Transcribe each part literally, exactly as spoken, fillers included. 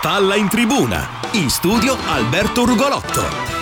Palla in tribuna, in studio Alberto Rugolotto.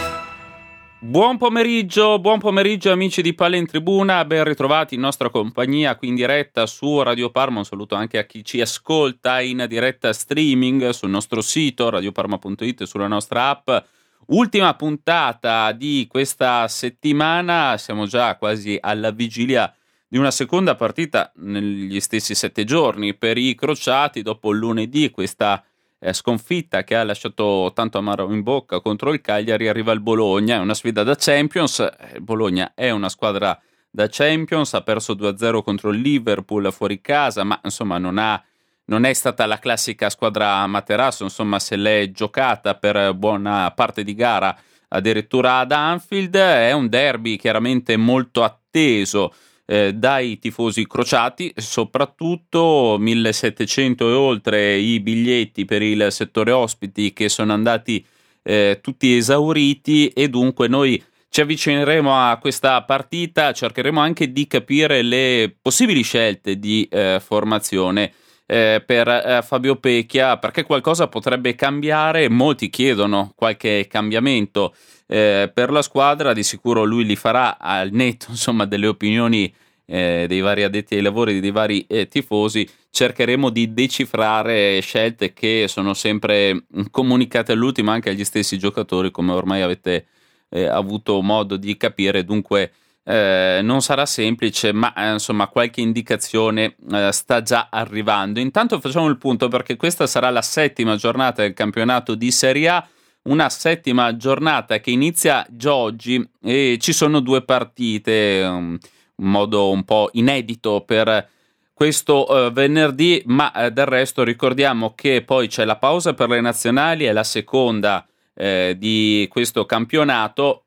Buon pomeriggio, buon pomeriggio amici di Palla in Tribuna, ben ritrovati in nostra compagnia qui in diretta su Radio Parma. Un saluto anche a chi ci ascolta in diretta streaming sul nostro sito radioparma punto it e sulla nostra app. Ultima puntata di questa settimana, siamo già quasi alla vigilia di una seconda partita negli stessi sette giorni per i crociati dopo il lunedì, questa Eh, sconfitta che ha lasciato tanto amaro in bocca contro il Cagliari. Arriva il Bologna, è una sfida da Champions. Il Bologna è una squadra da Champions, ha perso due a zero contro il Liverpool fuori casa, ma insomma non, ha, non è stata la classica squadra materasso, insomma se l'è giocata per buona parte di gara addirittura ad Anfield. È un derby chiaramente molto atteso Eh, dai tifosi crociati, soprattutto millesettecento e oltre i biglietti per il settore ospiti che sono andati eh, tutti esauriti, e dunque noi ci avvicineremo a questa partita, cercheremo anche di capire le possibili scelte di eh, formazione eh, per eh, Fabio Pecchia, perché qualcosa potrebbe cambiare. Molti chiedono qualche cambiamento Eh, per la squadra, di sicuro lui li farà al netto insomma delle opinioni eh, dei vari addetti ai lavori, dei vari eh, tifosi. Cercheremo di decifrare scelte che sono sempre comunicate all'ultimo anche agli stessi giocatori, come ormai avete eh, avuto modo di capire. Dunque eh, non sarà semplice, ma eh, insomma qualche indicazione eh, sta già arrivando. Intanto facciamo il punto, perché questa sarà la settima giornata del campionato di Serie A. Una settima giornata che inizia già oggi, e ci sono due partite, un modo un po' inedito per questo uh, venerdì, ma uh, del resto ricordiamo che poi c'è la pausa per le nazionali, è la seconda eh, di questo campionato,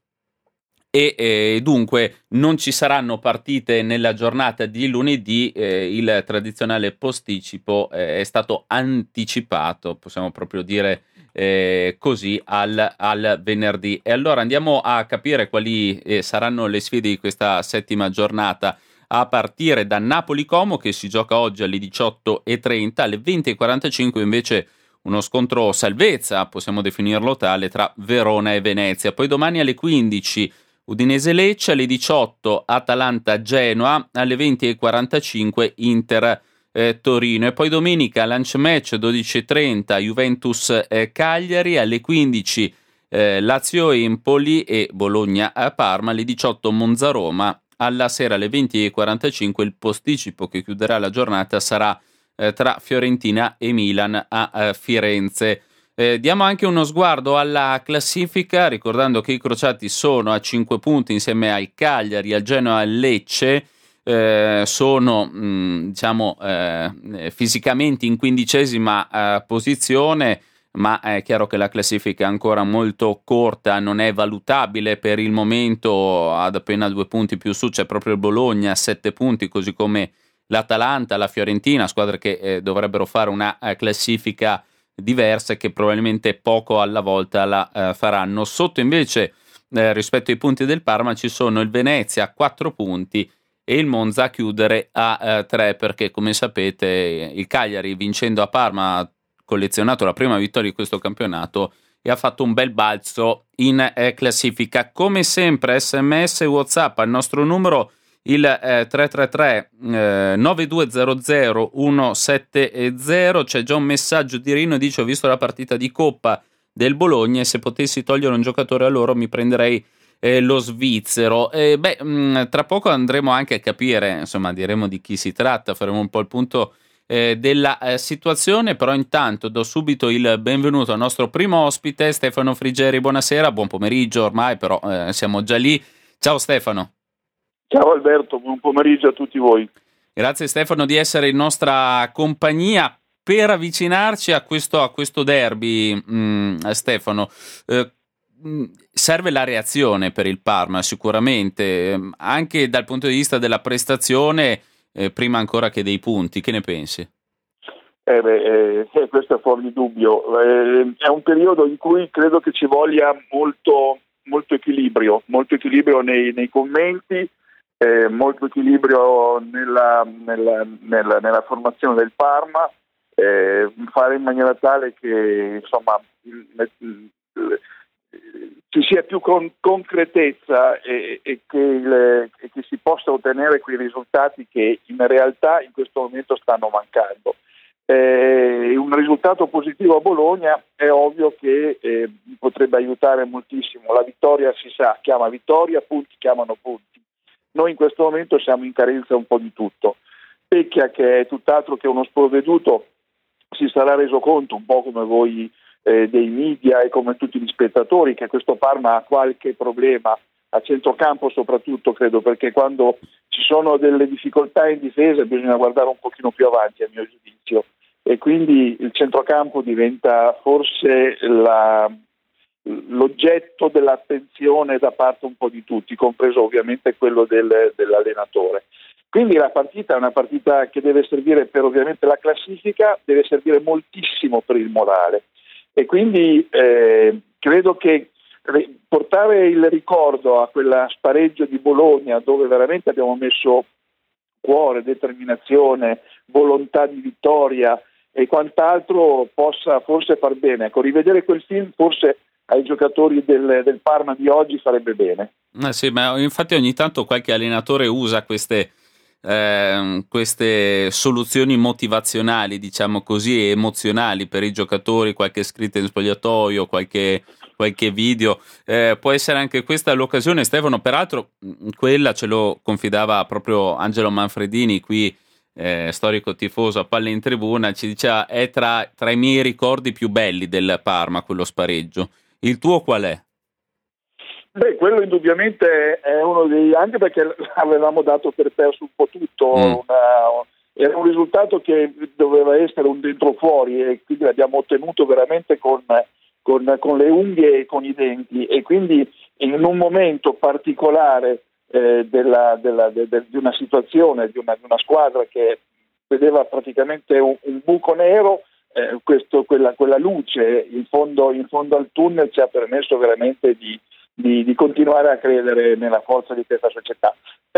e eh, dunque non ci saranno partite nella giornata di lunedì. Eh, il tradizionale posticipo eh, è stato anticipato, possiamo proprio dire Eh, così al, al venerdì. E allora andiamo a capire quali eh, saranno le sfide di questa settima giornata, a partire da Napoli-Como, che si gioca oggi alle diciotto e trenta. Alle venti e quarantacinque invece uno scontro salvezza, possiamo definirlo tale, tra Verona e Venezia. Poi domani alle quindici Udinese-Lecce, alle diciotto Atalanta-Genoa, alle venti e quarantacinque Inter Eh, Torino. E poi domenica lunch match dodici e trenta Juventus eh, Cagliari, alle quindici eh, Lazio Empoli e Bologna a Parma, alle diciotto Monza Roma. Alla sera alle venti e quarantacinque il posticipo che chiuderà la giornata sarà eh, tra Fiorentina e Milan a eh, Firenze. Eh, diamo anche uno sguardo alla classifica, ricordando che i crociati sono a cinque punti insieme al Cagliari, al Genoa e al Lecce. Eh, sono mh, diciamo eh, fisicamente in quindicesima eh, posizione, ma è chiaro che la classifica è ancora molto corta, non è valutabile per il momento. Ad appena due punti più su c'è proprio il Bologna a sette punti, così come l'Atalanta, la Fiorentina, squadre che eh, dovrebbero fare una eh, classifica diversa e che probabilmente poco alla volta la eh, faranno. Sotto invece eh, rispetto ai punti del Parma ci sono il Venezia a quattro punti e il Monza a chiudere a tre, eh, perché come sapete il Cagliari, vincendo a Parma, ha collezionato la prima vittoria di questo campionato e ha fatto un bel balzo in eh, classifica. Come sempre sms e WhatsApp al nostro numero, il eh, tre tre tre eh, nove due zero zero uno sette zero. C'è già un messaggio di Rino, dice: ho visto la partita di Coppa del Bologna e se potessi togliere un giocatore a loro mi prenderei Eh, lo svizzero. Eh, beh, mh, tra poco andremo anche a capire, insomma, diremo di chi si tratta, faremo un po' il punto eh, della eh, situazione, però intanto do subito il benvenuto al nostro primo ospite, Stefano Frigeri. Buonasera, buon pomeriggio ormai, però eh, siamo già lì. Ciao Stefano. Ciao Alberto, buon pomeriggio a tutti voi. Grazie Stefano di essere in nostra compagnia per avvicinarci a questo, a questo derby. mh, Stefano, eh, serve la reazione per il Parma sicuramente, anche dal punto di vista della prestazione, eh, prima ancora che dei punti. Che ne pensi? Eh beh, eh, questo è fuori di dubbio. Eh, è un periodo in cui credo che ci voglia molto, molto equilibrio, molto equilibrio nei, nei commenti, eh, molto equilibrio nella, nella, nella, nella formazione del Parma, eh, fare in maniera tale che insomma ci sia più con- concretezza e, e, che il, e che si possa ottenere quei risultati che in realtà in questo momento stanno mancando. Eh, un risultato positivo a Bologna è ovvio che eh, potrebbe aiutare moltissimo. La vittoria, si sa, chiama vittoria, punti chiamano punti. Noi in questo momento siamo in carenza un po' di tutto. Pecchia, che è tutt'altro che uno sprovveduto, si sarà reso conto, un po' come voi eh, dei media e come tutti gli spettatori, che questo Parma ha qualche problema a centrocampo, soprattutto credo, perché quando ci sono delle difficoltà in difesa bisogna guardare un pochino più avanti, a mio giudizio, e quindi il centrocampo diventa forse la, l'oggetto dell'attenzione da parte un po' di tutti, compreso ovviamente quello del, dell'allenatore. Quindi la partita è una partita che deve servire per ovviamente la classifica, deve servire moltissimo per il morale, e quindi eh, credo che portare il ricordo a quella spareggio di Bologna, dove veramente abbiamo messo cuore, determinazione, volontà di vittoria e quant'altro, possa forse far bene. Ecco, rivedere quel film forse ai giocatori del, del Parma di oggi farebbe bene. Eh sì, ma infatti ogni tanto qualche allenatore usa queste eh, queste soluzioni motivazionali, diciamo così, emozionali per i giocatori, qualche scritta in spogliatoio, qualche, qualche video. Eh, può essere anche questa l'occasione, Stefano. Peraltro quella ce lo confidava proprio Angelo Manfredini qui, eh, storico tifoso a Palle in Tribuna, ci diceva è tra, tra i miei ricordi più belli del Parma quello spareggio. Il tuo qual è? Beh, quello indubbiamente è uno dei, anche perché avevamo dato per perso un po' tutto, Mm. una, era un risultato che doveva essere un dentro fuori, e quindi l'abbiamo ottenuto veramente con, con, con le unghie e con i denti, e quindi in un momento particolare eh, della, della, de, de, di una situazione, di una, di una squadra che vedeva praticamente un, un buco nero, eh, questo, quella, quella luce in fondo, in fondo al tunnel ci ha permesso veramente di Di, di continuare a credere nella forza di questa società.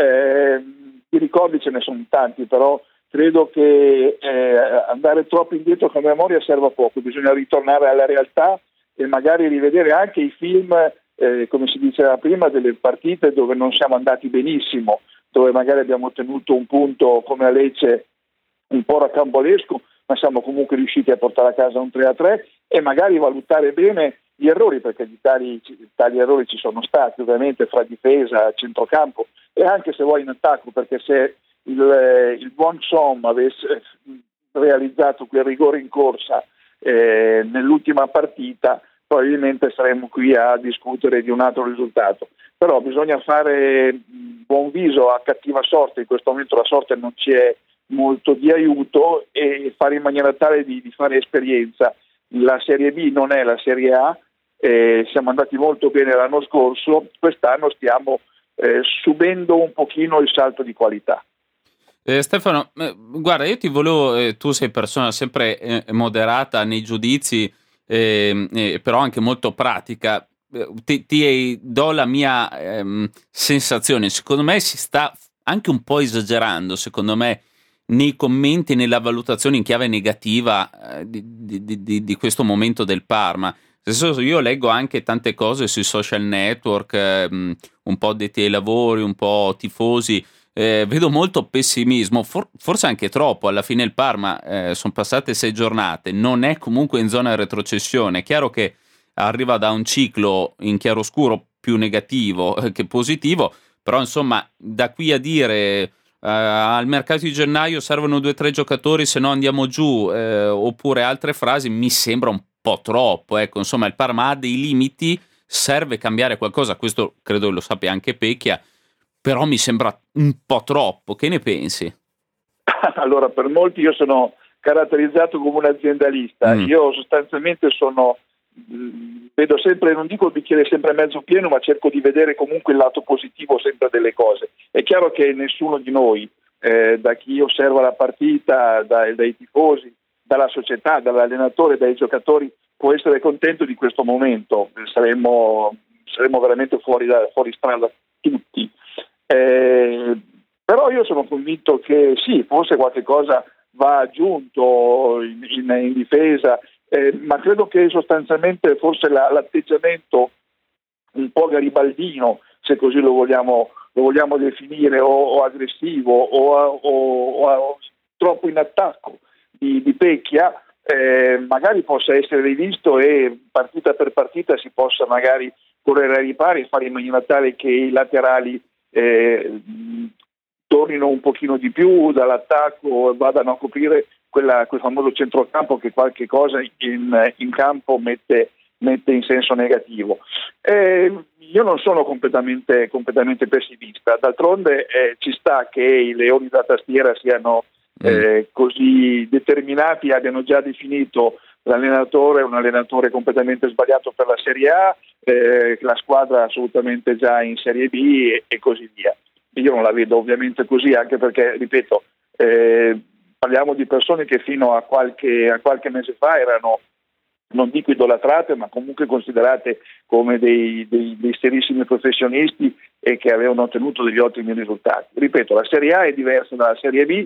Eh, I ricordi ce ne sono tanti, però credo che eh, andare troppo indietro con memoria serve a poco, bisogna ritornare alla realtà e magari rivedere anche i film, eh, come si diceva prima, delle partite dove non siamo andati benissimo, dove magari abbiamo ottenuto un punto come a Lecce un po' rocambolesco, ma siamo comunque riusciti a portare a casa un tre a tre, e magari valutare bene gli errori, perché di tali, tali errori ci sono stati ovviamente fra difesa, centrocampo e anche se vuoi in attacco, perché se il, il buon Som avesse realizzato quel rigore in corsa eh, nell'ultima partita, probabilmente saremmo qui a discutere di un altro risultato. Però bisogna fare buon viso a cattiva sorte, in questo momento la sorte non ci è molto di aiuto, e fare in maniera tale di, di fare esperienza. La Serie B non è la Serie A. Eh, siamo andati molto bene l'anno scorso, quest'anno stiamo eh, subendo un pochino il salto di qualità. Eh, Stefano, eh, guarda, io ti volevo, eh, tu sei persona sempre eh, moderata nei giudizi, eh, eh, però anche molto pratica. Eh, ti, ti do la mia ehm, sensazione. Secondo me si sta anche un po' esagerando, secondo me, nei commenti, nella valutazione in chiave negativa eh, di, di, di, di questo momento del Parma. Io leggo anche tante cose sui social network, eh, un po' detti ai lavori, un po' tifosi, eh, vedo molto pessimismo, for- forse anche troppo. Alla fine il Parma, eh, sono passate sei giornate, non è comunque in zona retrocessione. È chiaro che arriva da un ciclo in chiaroscuro più negativo che positivo, però insomma da qui a dire Uh, al mercato di gennaio servono due o tre giocatori, se no andiamo giù, eh, oppure altre frasi, mi sembra un po' troppo. Ecco, insomma, il Parma ha dei limiti, serve cambiare qualcosa, questo credo lo sappia anche Pecchia, però mi sembra un po' troppo. Che ne pensi? Allora, per molti io sono caratterizzato come un aziendalista, mm. io sostanzialmente sono vedo sempre, non dico il bicchiere sempre mezzo pieno, ma cerco di vedere comunque il lato positivo sempre delle cose. È chiaro che nessuno di noi, eh, da chi osserva la partita, dai, dai tifosi, dalla società, dall'allenatore, dai giocatori, può essere contento di questo momento. Saremmo, saremmo veramente fuori, da, fuori strada tutti. Eh, però io sono convinto che sì, forse qualche cosa va aggiunto in, in, in difesa, eh, ma credo che sostanzialmente forse la, l'atteggiamento un po' garibaldino, se così lo vogliamo, lo vogliamo definire, o, o aggressivo o, o, o troppo in attacco di, di Pecchia, eh, magari possa essere rivisto e partita per partita si possa magari correre ai ripari e fare in maniera tale che i laterali eh, tornino un pochino di più dall'attacco e vadano a coprire quella, quel famoso centrocampo che qualche cosa in, in campo mette mette in senso negativo. Eh, io non sono completamente, completamente pessimista, d'altronde eh, ci sta che i leoni da tastiera siano eh, mm. così determinati, abbiano già definito l'allenatore, un allenatore completamente sbagliato per la Serie A, eh, la squadra assolutamente già in Serie B e, e così via. Io non la vedo ovviamente così, anche perché, ripeto, eh, parliamo di persone che fino a qualche, a qualche mese fa erano, non dico idolatrate, ma comunque considerate come dei, dei, dei serissimi professionisti e che avevano ottenuto degli ottimi risultati. Ripeto, la Serie A è diversa dalla Serie B,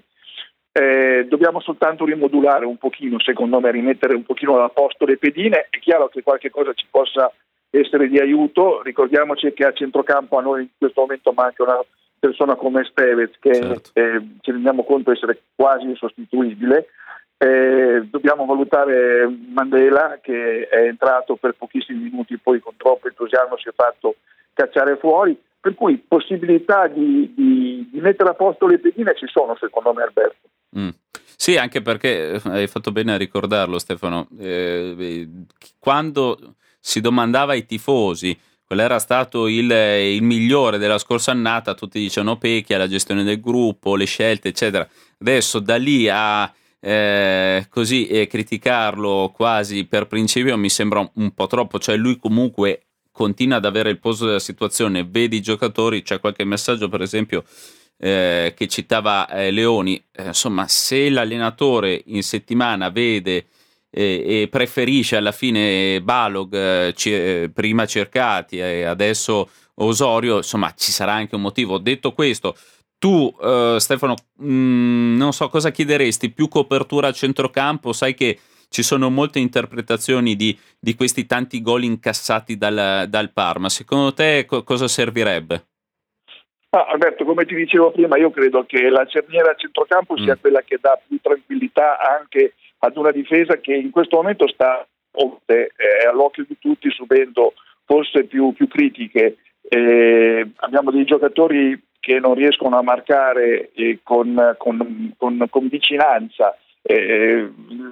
eh, dobbiamo soltanto rimodulare un pochino, secondo me, rimettere un pochino a posto le pedine. È chiaro che qualche cosa ci possa essere di aiuto, ricordiamoci che a centrocampo a noi in questo momento manca una persona come Stevez che certo. eh, ci rendiamo conto essere quasi insostituibile. Eh, dobbiamo valutare Mandela, che è entrato per pochissimi minuti, poi con troppo entusiasmo si è fatto cacciare fuori, per cui possibilità di, di, di mettere a posto le pedine ci sono, secondo me, Alberto. Mm. Sì, anche perché hai fatto bene a ricordarlo, Stefano, eh, quando si domandava ai tifosi qual era stato il, il migliore della scorsa annata, tutti dicevano Pecchia, la gestione del gruppo, le scelte, eccetera. Adesso da lì a Eh, così e eh, criticarlo quasi per principio mi sembra un po' troppo, cioè lui comunque continua ad avere il polso della situazione, vedi i giocatori, c'è qualche messaggio per esempio eh, che citava eh, Leoni, eh, insomma se l'allenatore in settimana vede eh, e preferisce alla fine Balog eh, c- eh, prima Cercati e eh, adesso Osorio, insomma ci sarà anche un motivo. Detto questo, tu, uh, Stefano, mh, non so cosa chiederesti, più copertura a centrocampo? Sai che ci sono molte interpretazioni di, di questi tanti gol incassati dal, dal Parma. Secondo te co- cosa servirebbe? Ah, Alberto, come ti dicevo prima, io credo che la cerniera a centrocampo sia mm. quella che dà più tranquillità anche ad una difesa che in questo momento sta eh, all'occhio di tutti subendo forse più, più critiche. Eh, abbiamo dei giocatori che non riescono a marcare eh, con, con, con, con vicinanza eh,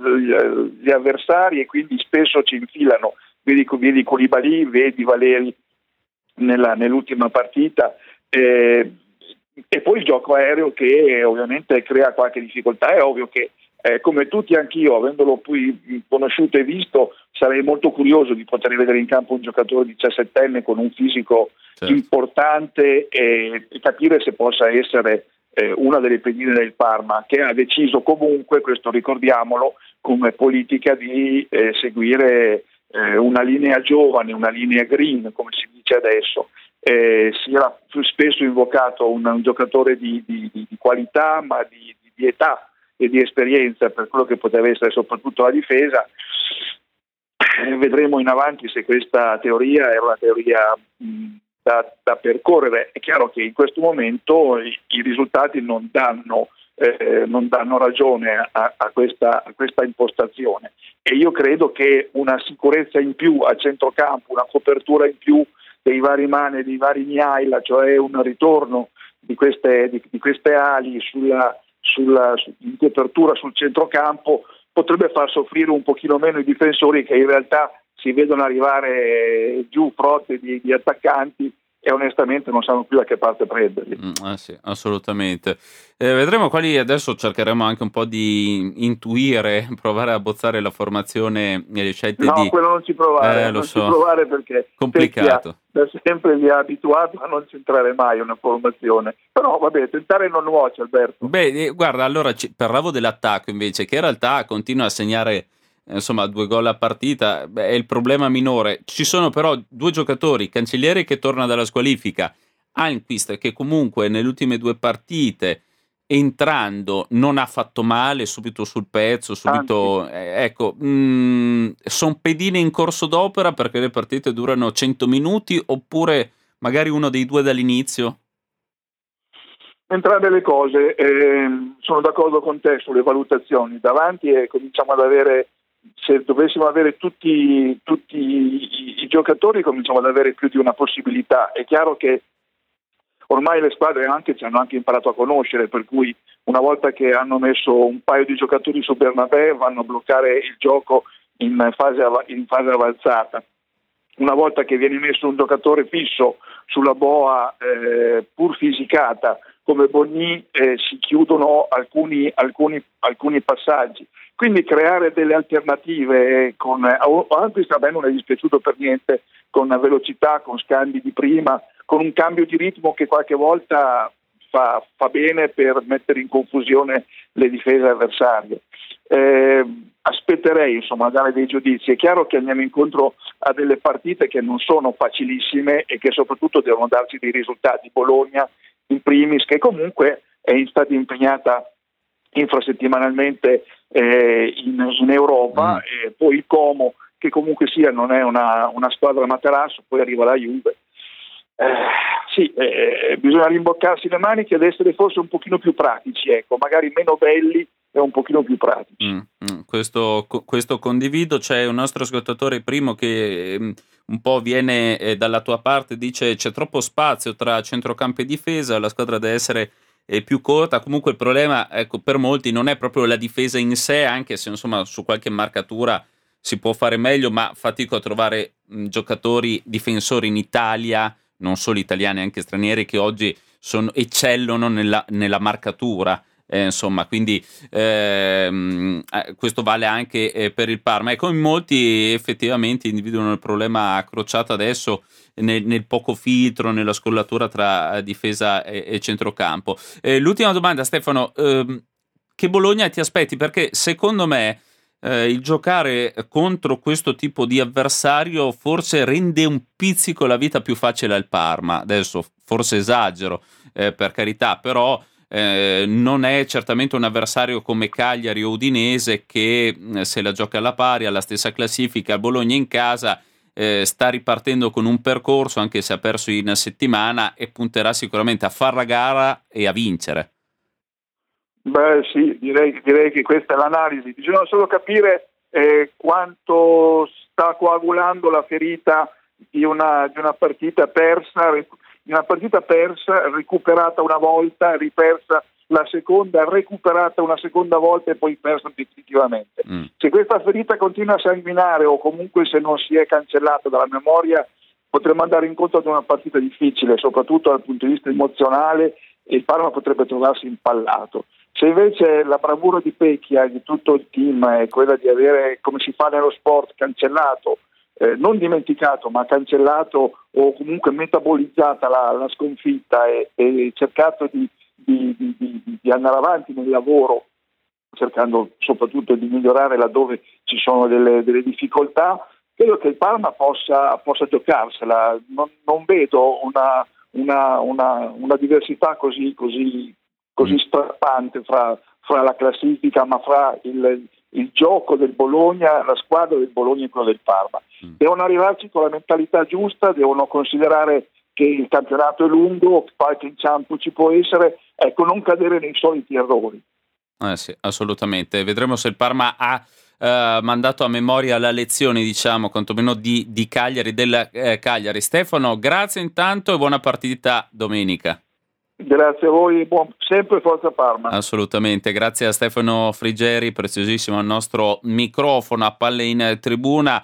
gli avversari e quindi spesso ci infilano. Vedi, vedi Koulibaly, vedi Valeri nella, nell'ultima partita eh, e poi il gioco aereo che ovviamente crea qualche difficoltà. È ovvio che eh, come tutti, anch'io avendolo poi conosciuto e visto, sarei molto curioso di poter vedere in campo un giocatore diciassettenne con un fisico certo. importante e, e capire se possa essere eh, una delle pedine del Parma, che ha deciso comunque, questo ricordiamolo, come politica di eh, seguire eh, una linea giovane, una linea green, come si dice adesso. Eh, si era più spesso invocato un, un giocatore di, di, di, di qualità, ma di, di, di età e di esperienza per quello che poteva essere soprattutto la difesa. Eh, vedremo in avanti se questa teoria era una teoria mh, da, da percorrere. È chiaro che in questo momento i, i risultati non danno, eh, non danno ragione a, a, questa, a questa impostazione e io credo che una sicurezza in più a centrocampo, una copertura in più dei vari Mane, dei vari Mihaila, cioè un ritorno di queste, di, di queste ali sulla, sulla, in copertura sul centrocampo potrebbe far soffrire un pochino meno i difensori, che in realtà si vedono arrivare giù frotte di, di attaccanti e onestamente non sanno più da che parte prenderli. Mm, eh sì, assolutamente. Eh, vedremo quali, adesso cercheremo anche un po' di intuire, provare a bozzare la formazione e le scelte no, di... No, quello non ci provare, eh, non so. ci provare perché complicato. Da sempre vi ha abituato a non centrare mai una formazione. Però vabbè, tentare non nuoce, Alberto. Beh, guarda, allora ci, parlavo dell'attacco invece, che in realtà continua a segnare insomma due gol a partita, beh, è il problema minore. Ci sono però due giocatori, Cancellieri che torna dalla squalifica, Almqvist che comunque nelle ultime due partite entrando non ha fatto male, subito sul pezzo, subito eh, ecco, sono pedine in corso d'opera perché le partite durano cento minuti, oppure magari uno dei due dall'inizio? Entrambe le cose, eh, sono d'accordo con te sulle valutazioni. Davanti e cominciamo ad avere, se dovessimo avere tutti, tutti i, i giocatori, cominciamo ad avere più di una possibilità. È chiaro che ormai le squadre anche ci hanno anche imparato a conoscere, per cui una volta che hanno messo un paio di giocatori su Bernabé vanno a bloccare il gioco in fase, av- in fase avanzata. Una volta che viene messo un giocatore fisso sulla boa eh, pur fisicata come Bogny, eh, si chiudono alcuni, alcuni, alcuni passaggi. Quindi creare delle alternative con, anche a me non è dispiaciuto per niente, con velocità, con scambi di prima, con un cambio di ritmo che qualche volta fa, fa bene per mettere in confusione le difese avversarie. Eh, aspetterei insomma a dare dei giudizi. È chiaro che andiamo incontro a delle partite che non sono facilissime e che soprattutto devono darci dei risultati. Bologna in primis, che comunque è stata impegnata infrasettimanalmente eh, in, in Europa, mm. e poi il Como, che comunque sia non è una, una squadra materasso, poi arriva la Juve. Eh, sì, eh, bisogna rimboccarsi le maniche ed essere forse un pochino più pratici, ecco, magari meno belli e un pochino più pratici. Mm, mm, questo, questo condivido. C'è un nostro ascoltatore primo che mm, un po' viene eh, dalla tua parte, dice c'è troppo spazio tra centrocampo e difesa, la squadra deve essere eh, più corta. Comunque il problema, ecco, per molti non è proprio la difesa in sé, anche se insomma su qualche marcatura si può fare meglio, ma fatico a trovare mh, giocatori difensori in Italia, non solo italiani, anche stranieri, che oggi sono, eccellono nella, nella marcatura. Eh, insomma, quindi ehm, questo vale anche eh, per il Parma. Ecco, in molti effettivamente individuano il problema crociato adesso nel, nel poco filtro, nella scollatura tra difesa e, e centrocampo. Eh, l'ultima domanda, Stefano, ehm, che Bologna ti aspetti? Perché secondo me eh, il giocare contro questo tipo di avversario forse rende un pizzico la vita più facile al Parma. Adesso forse esagero, eh, per carità, però Eh, non è certamente un avversario come Cagliari o Udinese che eh, se la gioca alla pari, alla stessa classifica. Bologna in casa eh, sta ripartendo con un percorso, anche se ha perso in settimana, e punterà sicuramente a far la gara e a vincere. Beh sì, direi, direi che questa è l'analisi. Bisogna solo capire eh, quanto sta coagulando la ferita di una, di una partita persa, una partita persa, recuperata una volta, ripersa la seconda, recuperata una seconda volta e poi persa definitivamente. Mm. Se questa ferita continua a sanguinare, o comunque se non si è cancellata dalla memoria, potremmo andare incontro ad una partita difficile, soprattutto dal punto di vista emozionale, e il Parma potrebbe trovarsi impallato. Se invece la bravura di Pecchia e di tutto il team è quella di avere, come si fa nello sport, cancellato, Eh, non dimenticato ma cancellato o comunque metabolizzata la, la sconfitta e, e cercato di, di, di, di, di andare avanti nel lavoro, cercando soprattutto di migliorare laddove ci sono delle, delle difficoltà, credo che il Parma possa, possa giocarsela. Non, non vedo una, una, una, una diversità così, così, così strappante fra, fra la classifica, ma fra il il gioco del Bologna, la squadra del Bologna e quella del Parma. Mm. Devono arrivarci con la mentalità giusta, devono considerare che il campionato è lungo, qualche inciampo ci può essere, ecco, non cadere nei soliti errori. Eh sì, assolutamente. Vedremo se il Parma ha eh, mandato a memoria la lezione, diciamo, quantomeno di, di Cagliari, del eh, Cagliari. Stefano, grazie intanto e buona partita domenica. Grazie a voi, buon, sempre Forza Parma. Assolutamente, grazie a Stefano Frigeri, preziosissimo al nostro microfono a Palle in Tribuna.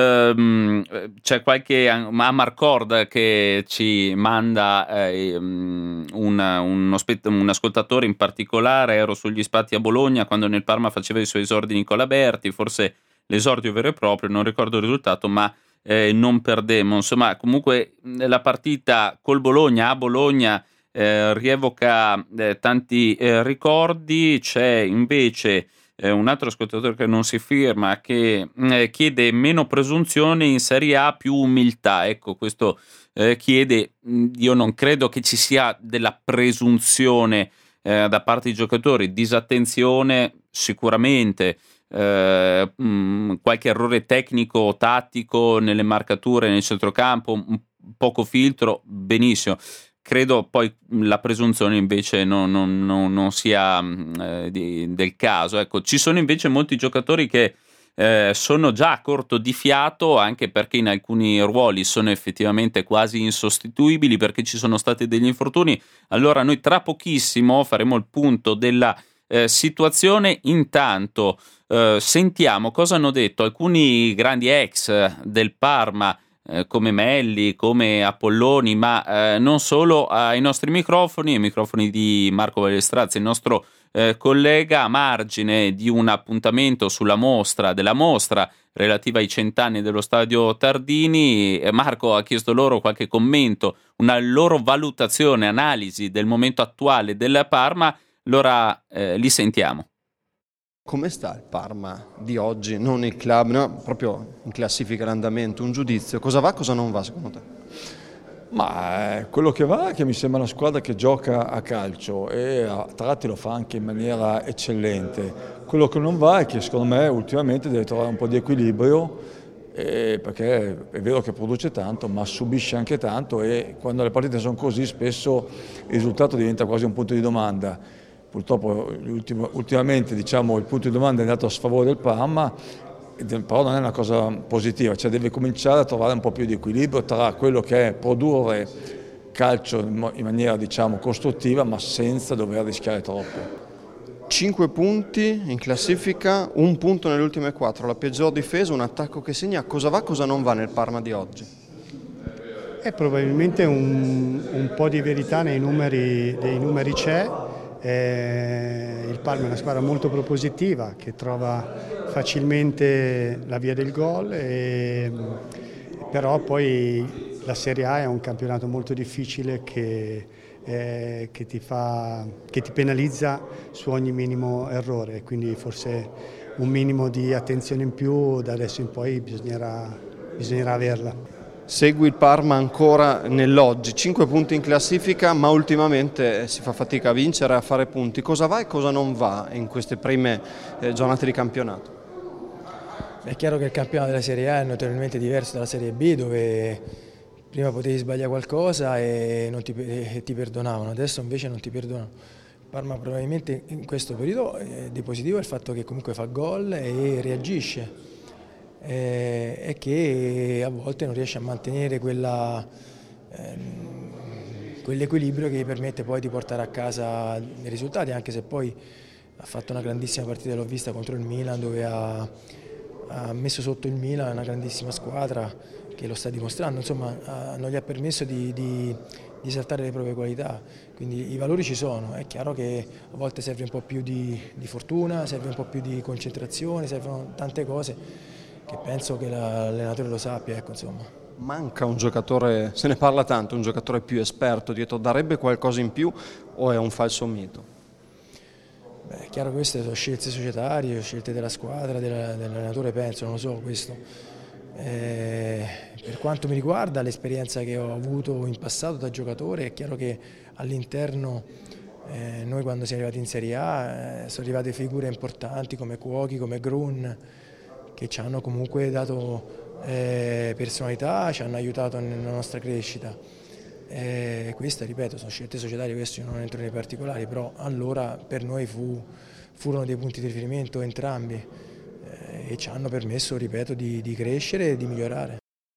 Ehm, c'è qualche Amar Cord che ci manda eh, un, uno, un ascoltatore in particolare. Ero sugli spatti a Bologna quando nel Parma faceva i suoi esordi Nicola Berti, forse l'esordio vero e proprio, non ricordo il risultato, ma eh, non perdemmo. Insomma, comunque la partita col Bologna a Bologna Eh, rievoca eh, tanti eh, ricordi. C'è invece eh, un altro ascoltatore che non si firma, che eh, chiede meno presunzione in Serie A, più umiltà. Ecco, questo eh, chiede, io non credo che ci sia della presunzione eh, da parte dei giocatori, disattenzione sicuramente, eh, mh, qualche errore tecnico o tattico nelle marcature nel centrocampo, un poco filtro, benissimo. Credo poi la presunzione invece non, non, non, non sia eh, di, del caso. Ecco, ci sono invece molti giocatori che eh, sono già a corto di fiato, anche perché in alcuni ruoli sono effettivamente quasi insostituibili perché ci sono stati degli infortuni. Allora noi tra pochissimo faremo il punto della eh, situazione. Intanto eh, sentiamo cosa hanno detto alcuni grandi ex del Parma, Eh, come Melli, come Apolloni, ma eh, non solo, ai nostri microfoni, ai microfoni di Marco Valestrazzi, il nostro eh, collega, a margine di un appuntamento sulla mostra, della mostra relativa ai cent'anni dello Stadio Tardini. eh, Marco ha chiesto loro qualche commento, una loro valutazione, analisi del momento attuale del Parma. Allora eh, li sentiamo. Come sta il Parma di oggi, non il club, no, proprio in classifica l'andamento, un giudizio, cosa va, cosa non va secondo te? Ma eh, quello che va è che mi sembra una squadra che gioca a calcio e a tratti lo fa anche in maniera eccellente. Quello che non va è che secondo me ultimamente deve trovare un po' di equilibrio, eh, perché è vero che produce tanto ma subisce anche tanto, e quando le partite sono così spesso il risultato diventa quasi un punto di domanda. Purtroppo ultimamente diciamo, il punto di domanda è andato a sfavore del Parma, però non è una cosa positiva, cioè deve cominciare a trovare un po' più di equilibrio tra quello che è produrre calcio in maniera diciamo, costruttiva, ma senza dover rischiare troppo. Cinque punti in classifica, un punto nelle ultime quattro, la peggior difesa, un attacco che segna. Cosa va, cosa non va nel Parma di oggi? È probabilmente un, un po' di verità nei numeri, dei numeri c'è. Eh, il Parma è una squadra molto propositiva che trova facilmente la via del gol, e, però poi la Serie A è un campionato molto difficile che, eh, che, ti fa, che ti penalizza su ogni minimo errore, quindi forse un minimo di attenzione in più da adesso in poi bisognerà, bisognerà averla. Segui il Parma ancora nell'oggi, cinque punti in classifica, ma ultimamente si fa fatica a vincere, a fare punti. Cosa va e cosa non va in queste prime eh, giornate di campionato? È chiaro che il campionato della Serie A è notevolmente diverso dalla Serie B, dove prima potevi sbagliare qualcosa e, non ti, e ti perdonavano, adesso invece non ti perdonano. Il Parma probabilmente in questo periodo eh, di positivo è il fatto che comunque fa gol e reagisce. Eh, è che a volte non riesce a mantenere quella, ehm, quell'equilibrio che gli permette poi di portare a casa i risultati, anche se poi ha fatto una grandissima partita, l'ho vista contro il Milan, dove ha, ha messo sotto il Milan, una grandissima squadra che lo sta dimostrando, insomma ha, non gli ha permesso di, di, di saltare le proprie qualità, quindi i valori ci sono. È chiaro che a volte serve un po' più di, di fortuna, serve un po' più di concentrazione, servono tante cose che penso che l'allenatore lo sappia, ecco, insomma. Manca un giocatore, se ne parla tanto, un giocatore più esperto dietro, darebbe qualcosa in più o è un falso mito? Beh, è chiaro che queste sono scelte societarie, scelte della squadra, dell'allenatore, penso, non lo so questo. Eh, per quanto mi riguarda, l'esperienza che ho avuto in passato da giocatore, è chiaro che all'interno eh, noi quando siamo arrivati in Serie A eh, sono arrivate figure importanti come Cuochi, come Grun, che ci hanno comunque dato eh, personalità, ci hanno aiutato nella nostra crescita. Eh, queste, ripeto, sono scelte societarie, questo io non entro nei particolari, però allora per noi fu, furono dei punti di riferimento entrambi eh, e ci hanno permesso, ripeto, di, di crescere e di migliorare.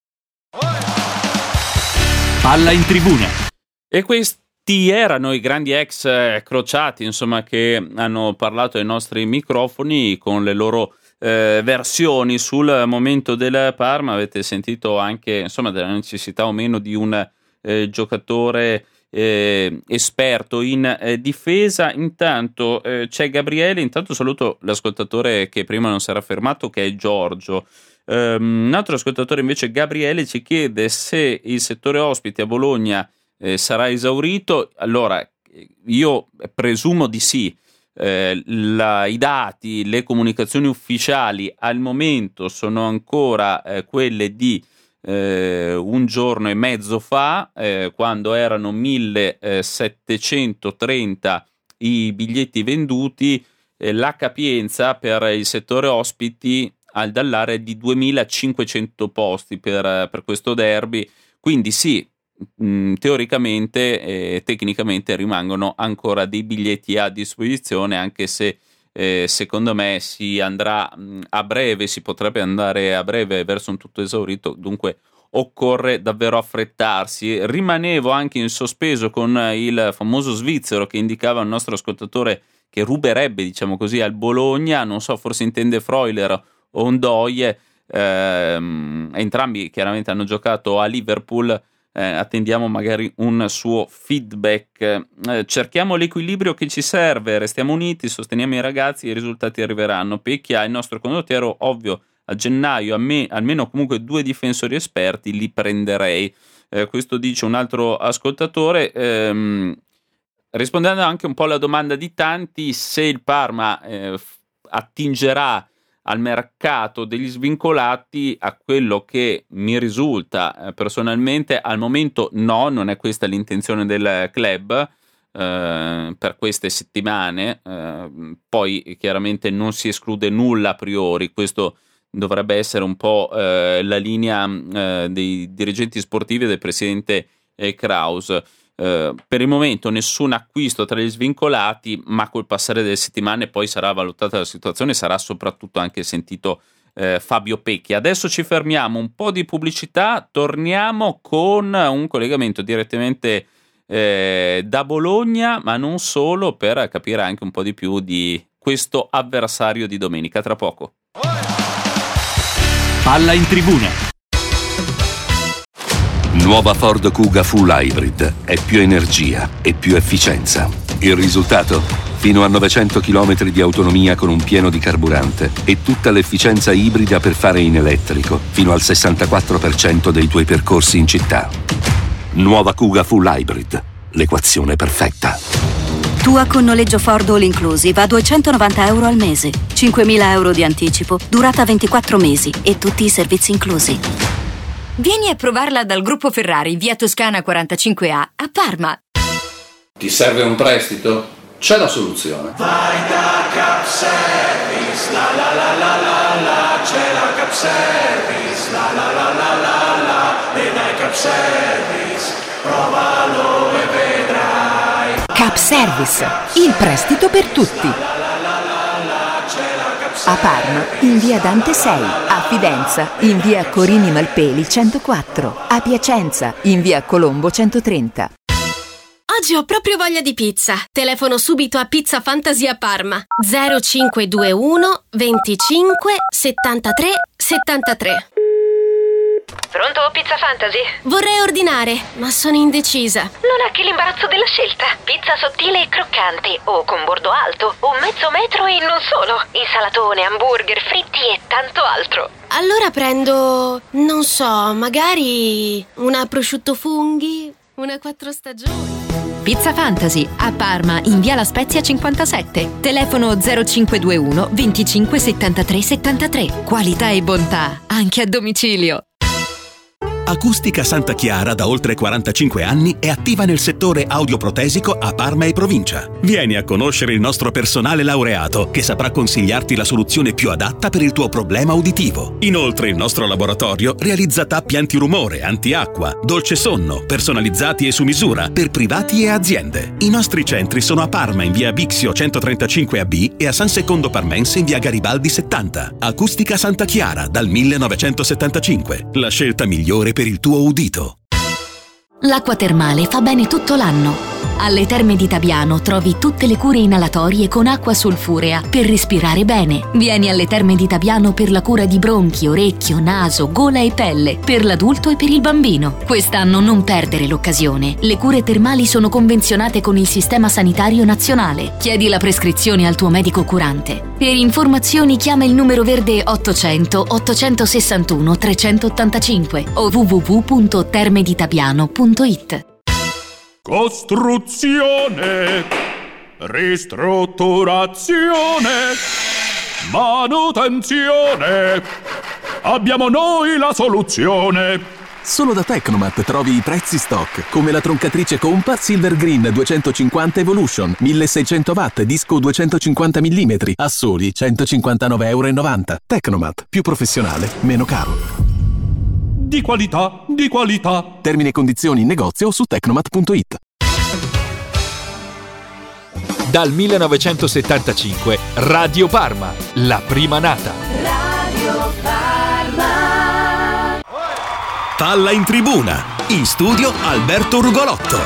Palla in tribuna. E questi erano i grandi ex crociati, insomma, che hanno parlato ai nostri microfoni con le loro Eh, versioni sul momento del Parma. Avete sentito anche insomma della necessità o meno di un eh, giocatore eh, esperto in eh, difesa. Intanto eh, c'è Gabriele, intanto saluto l'ascoltatore che prima non si era fermato, che è Giorgio. Um, un altro ascoltatore invece, Gabriele, ci chiede se il settore ospiti a Bologna eh, sarà esaurito. Allora io presumo di sì. Eh, la, i dati, le comunicazioni ufficiali al momento sono ancora eh, quelle di eh, un giorno e mezzo fa, eh, quando erano millesettecentotrenta i biglietti venduti, eh, la capienza per il settore ospiti al dall'area è di duemilacinquecento posti per, per questo derby, quindi sì, mh, teoricamente e tecnicamente rimangono ancora dei biglietti a disposizione, anche se eh, secondo me si andrà mh, a breve, si potrebbe andare a breve verso un tutto esaurito, dunque occorre davvero affrettarsi. Rimanevo anche in sospeso con il famoso svizzero che indicava il nostro ascoltatore che ruberebbe, diciamo così, al Bologna, non so, forse intende Freuler o Ndoye, ehm, entrambi chiaramente hanno giocato a Liverpool, eh, attendiamo magari un suo feedback, eh, cerchiamo l'equilibrio che ci serve, restiamo uniti, sosteniamo i ragazzi e i risultati arriveranno. Pecchia, il nostro condottiero, ovvio, a gennaio a me, almeno comunque due difensori esperti li prenderei, eh, questo dice un altro ascoltatore, ehm, rispondendo anche un po' alla domanda di tanti, se il Parma eh, attingerà al mercato degli svincolati, a quello che mi risulta eh, personalmente al momento no, non è questa l'intenzione del club eh, per queste settimane, eh, poi chiaramente non si esclude nulla a priori, questo dovrebbe essere un po' eh, la linea eh, dei dirigenti sportivi e del presidente eh, Kraus. Eh, per il momento nessun acquisto tra gli svincolati, ma col passare delle settimane poi sarà valutata la situazione, sarà soprattutto anche sentito eh, Fabio Pecchi. Adesso ci fermiamo, un po' di pubblicità, torniamo con un collegamento direttamente eh, da Bologna, ma non solo, per capire anche un po' di più di questo avversario di domenica. Tra poco. Palla in tribuna. Nuova Ford Kuga Full Hybrid è più energia e più efficienza. Il risultato? Fino a novecento chilometri di autonomia con un pieno di carburante e tutta l'efficienza ibrida per fare in elettrico fino al sessantaquattro per cento dei tuoi percorsi in città. Nuova Kuga Full Hybrid, l'equazione perfetta. Tua con noleggio Ford All Inclusive a duecentonovanta euro al mese, cinquemila euro di anticipo, durata ventiquattro mesi e tutti i servizi inclusi. Vieni a provarla dal gruppo Ferrari, via Toscana quarantacinque A, a Parma. Ti serve un prestito? C'è la soluzione. Vai da Cap Service, la la la la la la, c'è la Cap Service, la la la la la la, e dai Cap Service, provalo e vedrai. Cap Service, il prestito per tutti. A Parma, in via Dante sei, a Fidenza, in via Corini Malpeli centoquattro, a Piacenza, in via Colombo centotrenta. Oggi ho proprio voglia di pizza. Telefono subito a Pizza Fantasy a Parma. zero cinque due uno venticinque settantatré settantatré. Pronto, Pizza Fantasy? Vorrei ordinare, ma sono indecisa. Non ha che l'imbarazzo della scelta. Pizza sottile e croccante, o con bordo alto, o mezzo metro e non solo. Insalatone, hamburger, fritti e tanto altro. Allora prendo, non so, magari una prosciutto funghi, una quattro stagioni. Pizza Fantasy, a Parma, in via La Spezia cinquantasette. Telefono zero cinque due uno venticinque settantatré settantatré. Qualità e bontà, anche a domicilio. Acustica Santa Chiara da oltre quarantacinque anni è attiva nel settore audioprotesico a Parma e provincia. Vieni a conoscere il nostro personale laureato che saprà consigliarti la soluzione più adatta per il tuo problema uditivo. Inoltre il nostro laboratorio realizza tappi antirumore, antiacqua, dolce sonno, personalizzati e su misura per privati e aziende. I nostri centri sono a Parma in via Bixio centotrentacinque A B e a San Secondo Parmense in via Garibaldi settanta. Acustica Santa Chiara dal millenovecentosettantacinque. La scelta migliore per il tuo udito. L'acqua termale fa bene tutto l'anno. Alle Terme di Tabiano trovi tutte le cure inalatorie con acqua solfurea per respirare bene. Vieni alle Terme di Tabiano per la cura di bronchi, orecchio, naso, gola e pelle, per l'adulto e per il bambino. Quest'anno non perdere l'occasione. Le cure termali sono convenzionate con il Sistema Sanitario Nazionale. Chiedi la prescrizione al tuo medico curante. Per informazioni chiama il numero verde ottocento ottocentosessantuno trecentottantacinque o w w w punto termeditabiano punto it. Costruzione, ristrutturazione, manutenzione. Abbiamo noi la soluzione. Solo da Tecnomat trovi i prezzi stock, come la troncatrice Compa Silver Green duecentocinquanta Evolution, milleseicento watt, disco duecentocinquanta millimetri, a soli centocinquantanove virgola novanta euro. Tecnomat, più professionale, meno caro. Di qualità, di qualità. Termini e condizioni in negozio su tecnomat punto it. Dal millenovecentosettantacinque Radio Parma, la prima nata. Radio Parma. Palla in tribuna, in studio Alberto Rugolotto.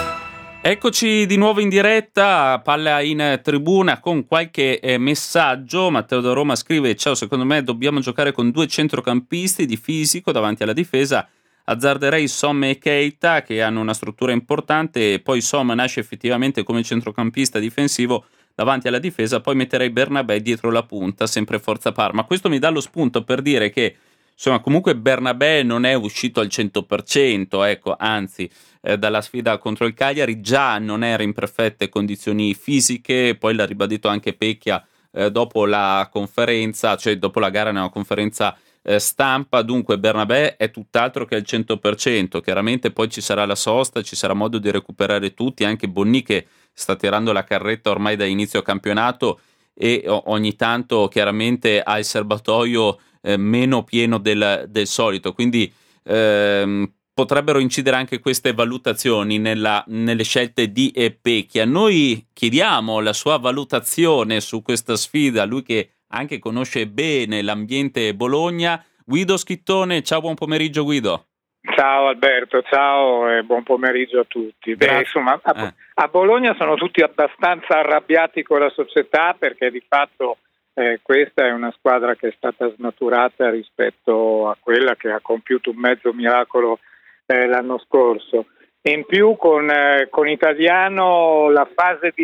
Eccoci di nuovo in diretta, Palla in tribuna con qualche eh, messaggio. Matteo da Roma scrive: ciao, secondo me dobbiamo giocare con due centrocampisti di fisico davanti alla difesa. Azzarderei Som e Keita, che hanno una struttura importante, e poi Som nasce effettivamente come centrocampista difensivo davanti alla difesa, poi metterei Bernabé dietro la punta, sempre Forza Parma. Questo mi dà lo spunto per dire che insomma comunque Bernabé non è uscito al cento per cento, ecco, anzi eh, dalla sfida contro il Cagliari già non era in perfette condizioni fisiche, poi l'ha ribadito anche Pecchia eh, dopo la conferenza, cioè dopo la gara nella conferenza eh, stampa. Dunque Bernabé è tutt'altro che al cento per cento, chiaramente poi ci sarà la sosta, ci sarà modo di recuperare tutti, anche Bonni che sta tirando la carretta ormai da inizio campionato e ogni tanto chiaramente ha il serbatoio eh, meno pieno del, del solito, quindi ehm, potrebbero incidere anche queste valutazioni nella, nelle scelte di Pecchia. Noi chiediamo la sua valutazione su questa sfida, lui che anche conosce bene l'ambiente Bologna. Guido Schittone, ciao, buon pomeriggio Guido. Ciao Alberto, ciao e buon pomeriggio a tutti. Beh, insomma, a, eh. a Bologna sono tutti abbastanza arrabbiati con la società perché di fatto eh, questa è una squadra che è stata snaturata rispetto a quella che ha compiuto un mezzo miracolo eh, l'anno scorso. E in più con, eh, con Italiano la fase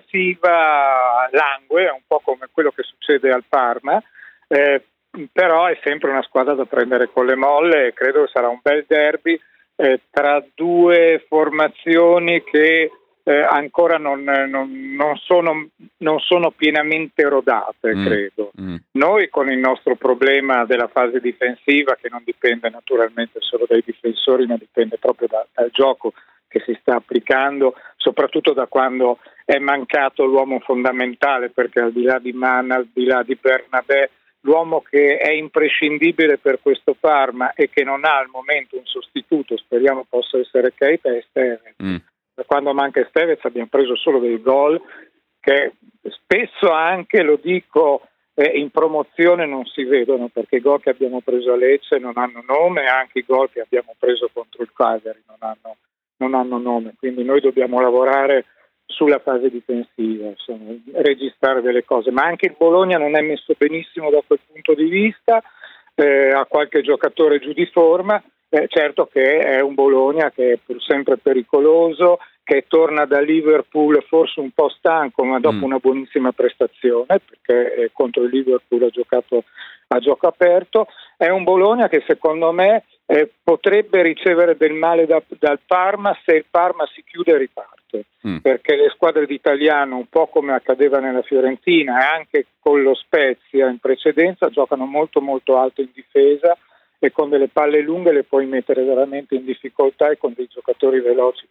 difensiva langue, un po' come quello che succede al Parma, eh, però è sempre una squadra da prendere con le molle e credo che sarà un bel derby eh, tra due formazioni che eh, ancora non, non, non, sono, non sono pienamente rodate, mm. credo. Mm. Noi con il nostro problema della fase difensiva, che non dipende naturalmente solo dai difensori, ma dipende proprio da, dal gioco che si sta applicando, soprattutto da quando è mancato l'uomo fondamentale, perché al di là di Mana, al di là di Bernabé, l'uomo che è imprescindibile per questo Parma e che non ha al momento un sostituto, speriamo possa essere Keita, è Stevez. Mm. Quando manca Stevez abbiamo preso solo dei gol che spesso anche, lo dico, eh, in promozione non si vedono, perché i gol che abbiamo preso a Lecce non hanno nome e anche i gol che abbiamo preso contro il Cagliari non hanno, non hanno nome, quindi noi dobbiamo lavorare sulla fase difensiva, insomma, registrare delle cose, ma anche il Bologna non è messo benissimo da quel punto di vista, eh, ha qualche giocatore giù di forma, eh, certo che è un Bologna che è pur sempre pericoloso, che torna da Liverpool forse un po' stanco, ma dopo mm. una buonissima prestazione, perché eh, contro il Liverpool ha giocato a gioco aperto. È un Bologna che secondo me eh, potrebbe ricevere del male da, dal Parma se il Parma si chiude e riparte, mm. perché le squadre d'Italiano, un po' come accadeva nella Fiorentina e anche con lo Spezia in precedenza, giocano molto molto alto in difesa e con delle palle lunghe le puoi mettere veramente in difficoltà e con dei giocatori veloci.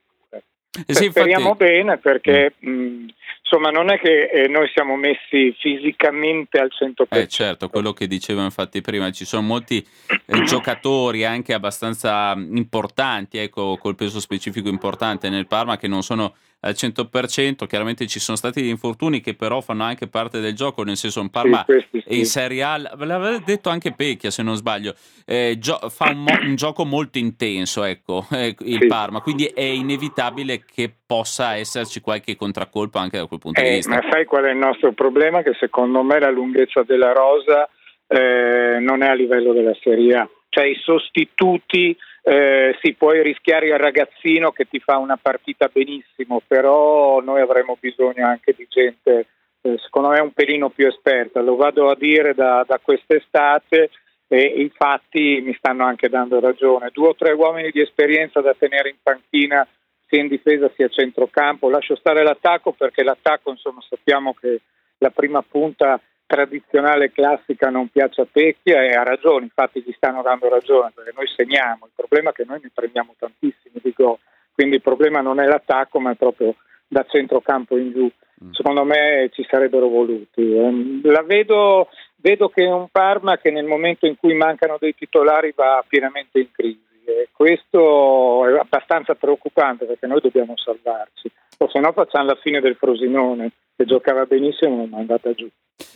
Eh sì, speriamo infatti... bene, perché mh, insomma non è che eh, noi siamo messi fisicamente al cento per cento. Eh certo, quello che dicevo infatti prima, ci sono molti eh, giocatori anche abbastanza importanti, ecco, col peso specifico importante nel Parma, che non sono al cento per cento. Chiaramente ci sono stati degli infortuni che però fanno anche parte del gioco, nel senso un Parma sì, questi, sì. in Serie A, l'aveva detto anche Pecchia se non sbaglio, eh, gio- fa un, mo- un gioco molto intenso, ecco, eh, il sì. Parma, quindi è inevitabile che possa esserci qualche contraccolpo anche da quel punto eh, di vista. Ma sai qual è il nostro problema? Che secondo me la lunghezza della rosa eh, non è a livello della Serie A, cioè i sostituti Eh, sì, puoi rischiare il ragazzino che ti fa una partita benissimo, però noi avremo bisogno anche di gente, eh, secondo me un pelino più esperta, lo vado a dire da, da quest'estate e i fatti mi stanno anche dando ragione. Due o tre uomini di esperienza da tenere in panchina sia in difesa sia a centrocampo, lascio stare l'attacco perché l'attacco, insomma, sappiamo che la prima punta tradizionale classica non piace a Pecchia e ha ragione, infatti gli stanno dando ragione perché noi segniamo, il problema problema è che noi ne prendiamo tantissimi di gol, quindi il problema non è l'attacco ma è proprio da centrocampo in giù. Secondo me ci sarebbero voluti. La vedo, vedo che è un Parma che nel momento in cui mancano dei titolari va pienamente in crisi e questo è abbastanza preoccupante perché noi dobbiamo salvarci, o se no facciamo la fine del Frosinone che giocava benissimo ma è andata giù.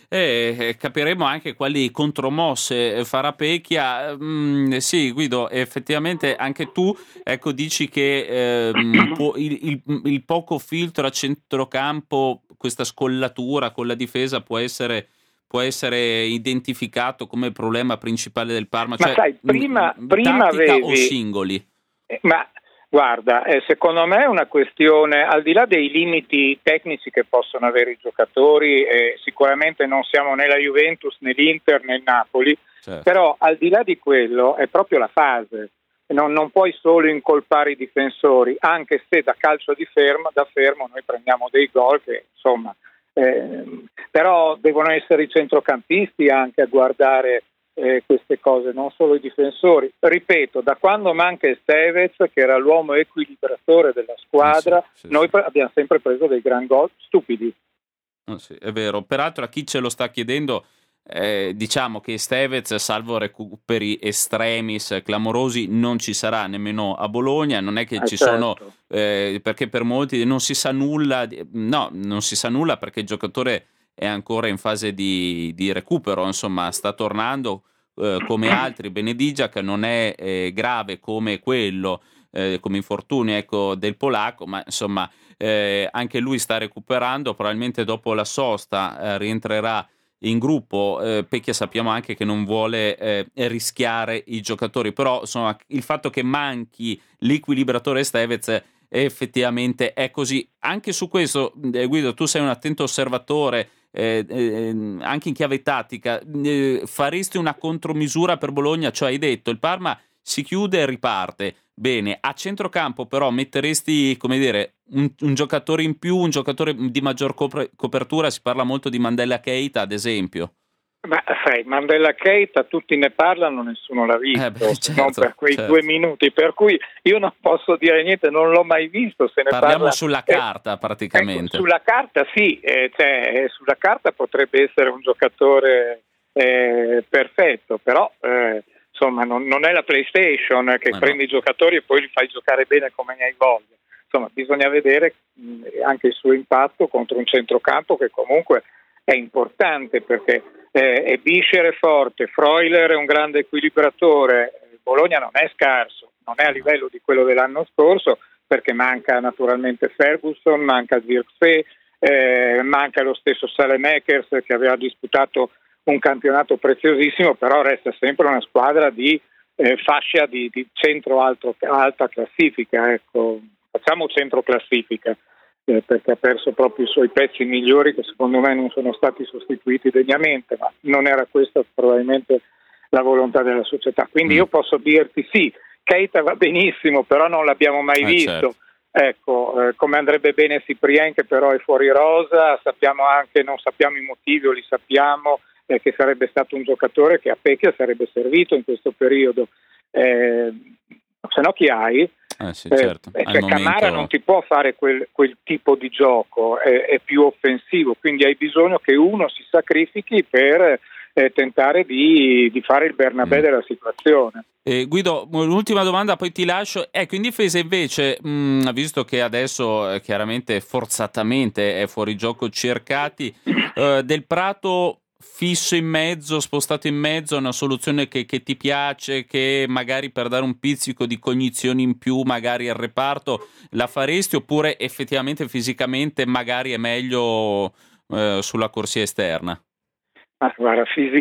E capiremo anche quali contromosse farà Pecchia. Mm, sì, Guido, effettivamente anche tu ecco dici che eh, il, il, il poco filtro a centrocampo, questa scollatura con la difesa può essere può essere identificato come il problema principale del Parma. Ma cioè, sai, prima, mh, prima tattica avevi... o singoli? Eh, ma guarda, eh, secondo me è una questione, al di là dei limiti tecnici che possono avere i giocatori, eh, sicuramente non siamo né la Juventus né l'Inter né il Napoli, certo. Però al di là di quello è proprio la fase, non, non puoi solo incolpare i difensori, anche se da calcio di fermo, da fermo noi prendiamo dei gol che insomma, eh, però devono essere i centrocampisti anche a guardare Eh, queste cose, non solo i difensori. Ripeto, da quando manca Estevez, che era l'uomo equilibratore della squadra, eh sì, sì, noi sì. abbiamo sempre preso dei gran gol stupidi. Oh sì, è vero. Peraltro a chi ce lo sta chiedendo, eh, diciamo che Estevez, salvo recuperi estremis clamorosi, non ci sarà nemmeno a Bologna. Non è che eh ci certo. sono, eh, perché per molti non si sa nulla, no, non si sa nulla perché il giocatore è ancora in fase di, di recupero, insomma sta tornando eh, come altri. Benedigia, che non è eh, grave come quello, eh, come infortunio ecco, del polacco, ma insomma eh, anche lui sta recuperando, probabilmente dopo la sosta eh, rientrerà in gruppo. eh, Pecchia sappiamo anche che non vuole eh, rischiare i giocatori, però insomma il fatto che manchi l'equilibratore Estevez effettivamente è così. Anche su questo, eh, Guido, tu sei un attento osservatore, eh, eh, anche in chiave tattica, eh, faresti una contromisura per Bologna? Cioè hai detto il Parma si chiude e riparte, bene, a centrocampo però metteresti, come dire, un, un giocatore in più, un giocatore di maggior copre- copertura, si parla molto di Mandela Keita ad esempio. Ma sai, Mandela Keita tutti ne parlano, nessuno l'ha visto, eh beh, certo, non per quei certo. due minuti, per cui io non posso dire niente, non l'ho mai visto. Se ne Parliamo parla, sulla eh, carta praticamente. Ecco, sulla carta sì, eh, cioè, eh, sulla carta potrebbe essere un giocatore eh, perfetto, però eh, insomma non, non è la PlayStation che Ma prendi no. i giocatori e poi li fai giocare bene come ne hai voglia. Insomma, bisogna vedere mh, anche il suo impatto contro un centrocampo che comunque è importante perché eh, è Bischer è forte, Freuler è un grande equilibratore, Bologna non è scarso, non è a livello di quello dell'anno scorso perché manca naturalmente Ferguson, manca Zirkzee, eh, manca lo stesso Saelemaekers che aveva disputato un campionato preziosissimo, però resta sempre una squadra di eh, fascia di, di centro alto, alta classifica, ecco, facciamo centro classifica. Perché ha perso proprio i suoi pezzi migliori che secondo me non sono stati sostituiti degnamente, ma non era questa probabilmente la volontà della società. Quindi mm. io posso dirti sì, Keita va benissimo, però non l'abbiamo mai eh, visto. Certo. Ecco, eh, come andrebbe bene Cyprien che però è fuori rosa, sappiamo anche, non sappiamo i motivi o li sappiamo, eh, che sarebbe stato un giocatore che a Pecchia sarebbe servito in questo periodo. Eh, se no chi hai? Eh sì, certo. eh, cioè Camara momento... non ti può fare quel, quel tipo di gioco, è, è più offensivo, quindi hai bisogno che uno si sacrifichi per eh, tentare di, di fare il Bernabé mm. della situazione. Eh, Guido, l'ultima domanda poi ti lascio. Ecco, in difesa invece, mh, visto che adesso eh, chiaramente forzatamente è fuori gioco Cercati, eh, Del Prato fisso in mezzo, spostato in mezzo, è una soluzione che, che ti piace, che magari per dare un pizzico di cognizione in più magari al reparto la faresti, oppure effettivamente fisicamente magari è meglio eh, sulla corsia esterna? Ah, guarda,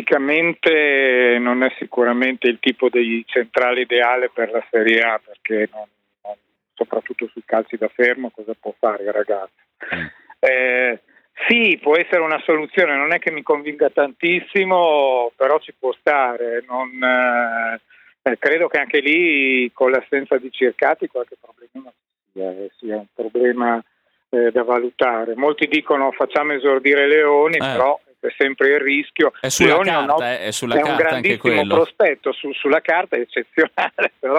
fisicamente non è sicuramente il tipo di centrale ideale per la Serie A, perché non, non, soprattutto sui calci da fermo cosa può fare il ragazzo? Mm. Eh, Sì, può essere una soluzione, non è che mi convinca tantissimo, però ci può stare. Non, eh, credo che anche lì con l'assenza di Cercati qualche problema sia, sia un problema eh, da valutare. Molti dicono facciamo esordire Leoni, eh. però è sempre il rischio. È sulla Leoni carta, no, eh, è sulla è carta un grandissimo anche quello. prospetto, su, sulla carta è eccezionale, però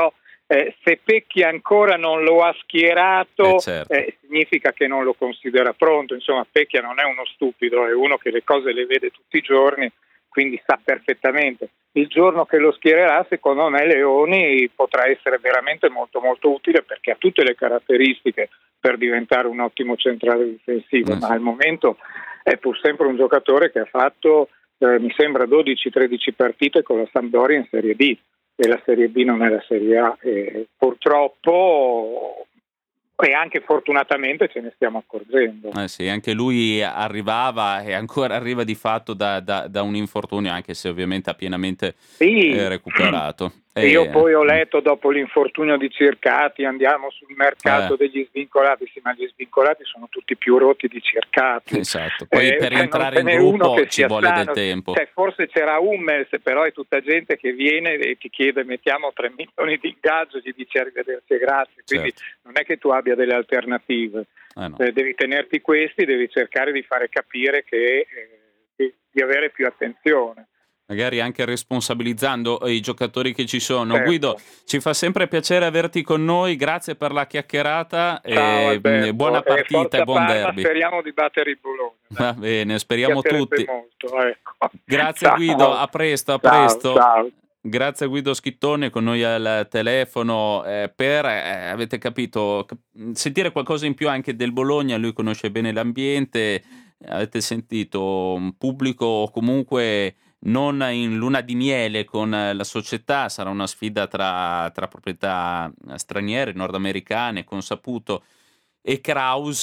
Eh, se Pecchi ancora non lo ha schierato, eh certo. eh, significa che non lo considera pronto. Insomma, Pecchia non è uno stupido, è uno che le cose le vede tutti i giorni, quindi sa perfettamente. Il giorno che lo schiererà, secondo me Leoni potrà essere veramente molto molto utile, perché ha tutte le caratteristiche per diventare un ottimo centrale difensivo, mm. ma al momento è pur sempre un giocatore che ha fatto eh, mi sembra dodici tredici partite con la Sampdoria in Serie B, e la Serie B non è la Serie A, e purtroppo e anche fortunatamente ce ne stiamo accorgendo. Eh sì, anche lui arrivava e ancora arriva di fatto da, da, da un infortunio, anche se ovviamente ha pienamente sì. eh, recuperato. E io poi ho letto dopo l'infortunio di Circati andiamo sul mercato eh. degli svincolati, sì, ma gli svincolati sono tutti più rotti di Circati. Esatto, poi eh, per cioè entrare in gruppo ci vuole sano. del tempo. Cioè, forse c'era Hummels, però è tutta gente che viene e ti chiede mettiamo tre milioni di ingaggio, gli dici arrivederci e grazie, quindi certo. non è che tu abbia delle alternative, eh no. eh, devi tenerti questi, devi cercare di fare capire che eh, di, di avere più attenzione. Magari anche responsabilizzando i giocatori che ci sono. Certo. Guido, ci fa sempre piacere averti con noi, grazie per la chiacchierata. Ciao, e Alberto. buona partita e e buon Parma, derby. Speriamo di battere il Bologna. Va bene, speriamo tutti. Molto, ecco. Grazie ciao. Guido, a presto, a ciao, presto. Ciao. Grazie a Guido Schittone con noi al telefono eh, per, eh, avete capito, cap- sentire qualcosa in più anche del Bologna. Lui conosce bene l'ambiente, avete sentito un pubblico comunque non in luna di miele con la società, sarà una sfida tra, tra proprietà straniere, nordamericane, con Saputo e Kraus,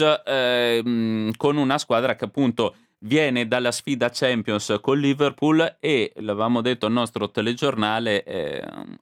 eh, con una squadra che appunto viene dalla sfida Champions con Liverpool e, l'avevamo detto al nostro telegiornale, eh,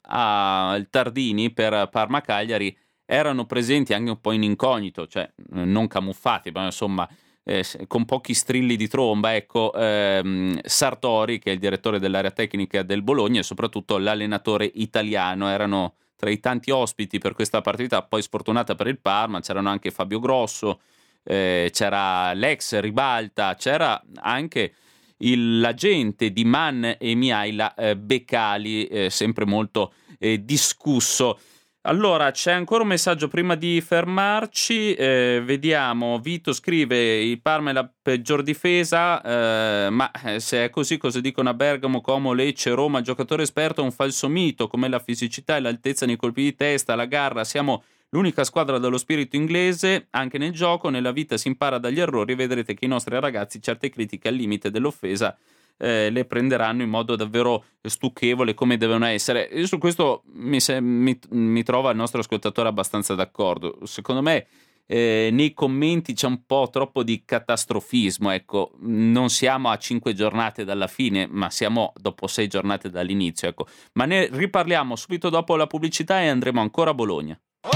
al Tardini per Parma-Cagliari erano presenti anche un po' in incognito, cioè non camuffati, ma insomma eh, con pochi strilli di tromba, ecco, ehm, Sartori, che è il direttore dell'area tecnica del Bologna, e soprattutto l'allenatore italiano erano tra i tanti ospiti per questa partita, poi sfortunata per il Parma. C'erano anche Fabio Grosso, eh, c'era l'ex Ribalta, c'era anche il, l'agente di Man e Mihaila, eh, Beccali, eh, sempre molto eh, discusso. Allora, c'è ancora un messaggio prima di fermarci, eh, vediamo. Vito scrive: il Parma è la peggior difesa, eh, ma se è così cosa dicono a Bergamo, Como, Lecce, Roma? Il giocatore esperto è un falso mito, come la fisicità e l'altezza nei colpi di testa, la garra. Siamo l'unica squadra dallo spirito inglese, anche nel gioco, nella vita si impara dagli errori, vedrete che i nostri ragazzi certe critiche al limite dell'offesa Eh, le prenderanno in modo davvero stucchevole, come devono essere. Io su questo mi, se, mi, mi trova il nostro ascoltatore abbastanza d'accordo. Secondo me eh, nei commenti c'è un po' troppo di catastrofismo, ecco. Non siamo a cinque giornate dalla fine, ma siamo dopo sei giornate dall'inizio, ecco. Ma ne riparliamo subito dopo la pubblicità e andremo ancora a Bologna.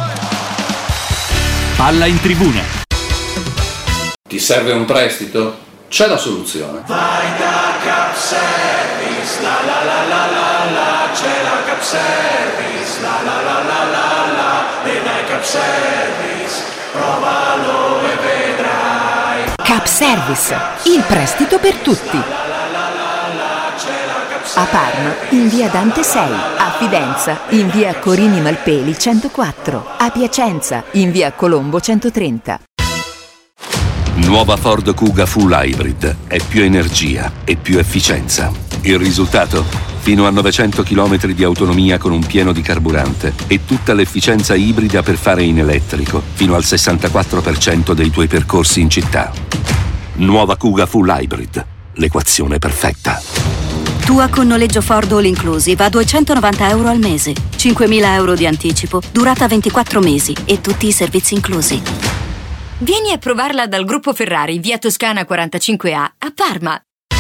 Palla in tribuna. Ti serve un prestito? C'è la soluzione. Vai da Cap Service, la la la la la la, c'è la Cap Service, la la la la la la, e dai Cap Service, provalo e vedrai. Cap Service, il prestito per tutti. A Parma, in via Dante sei, a Fidenza, in via Corini Malpeli centoquattro, a Piacenza, in via Colombo centotrenta. Nuova Ford Kuga Full Hybrid è più energia e più efficienza. Il risultato? Fino a novecento chilometri di autonomia con un pieno di carburante e tutta l'efficienza ibrida per fare in elettrico fino al sessantaquattro per cento dei tuoi percorsi in città. Nuova Kuga Full Hybrid, l'equazione perfetta. Tua con noleggio Ford All Inclusive a duecentonovanta euro al mese, cinquemila euro di anticipo, durata ventiquattro mesi e tutti i servizi inclusi. Vieni a provarla dal gruppo Ferrari, via Toscana quarantacinque A, a Parma.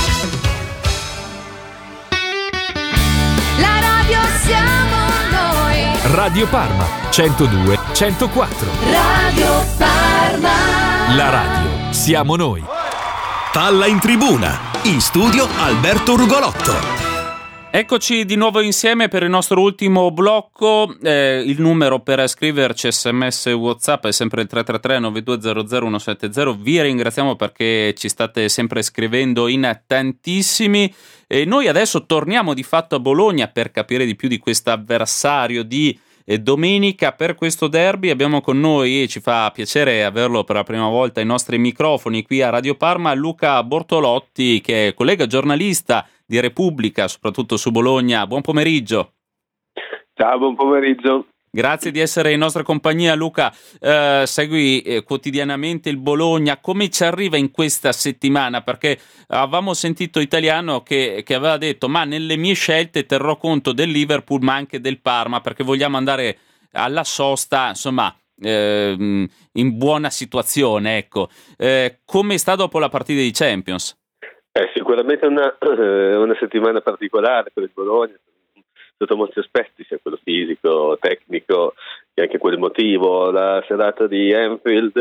La radio siamo noi. Radio Parma, centodue centoquattro. Radio Parma. La radio siamo noi. Palla in tribuna, in studio Alberto Rugolotto. Eccoci di nuovo insieme per il nostro ultimo blocco. Eh, il numero per scriverci sms WhatsApp è sempre il tre tre tre nove due zero zero uno sette zero. Vi ringraziamo perché ci state sempre scrivendo in tantissimi. E noi adesso torniamo di fatto a Bologna per capire di più di questo avversario di eh, domenica. Per questo derby abbiamo con noi, e ci fa piacere averlo per la prima volta ai nostri microfoni qui a Radio Parma, Luca Bortolotti, che è collega giornalista di Repubblica, soprattutto su Bologna. Buon pomeriggio. Ciao, buon pomeriggio. Grazie di essere in nostra compagnia, Luca. Eh, segui eh, quotidianamente il Bologna. Come ci arriva in questa settimana? Perché avevamo sentito Italiano che, che aveva detto: ma nelle mie scelte terrò conto del Liverpool ma anche del Parma, perché vogliamo andare alla sosta, insomma, eh, in buona situazione. Ecco, eh, come sta dopo la partita di Champions? Eh, sicuramente una, una settimana particolare per il Bologna, sotto molti aspetti, sia quello fisico, tecnico, che anche quello emotivo. La serata di Anfield,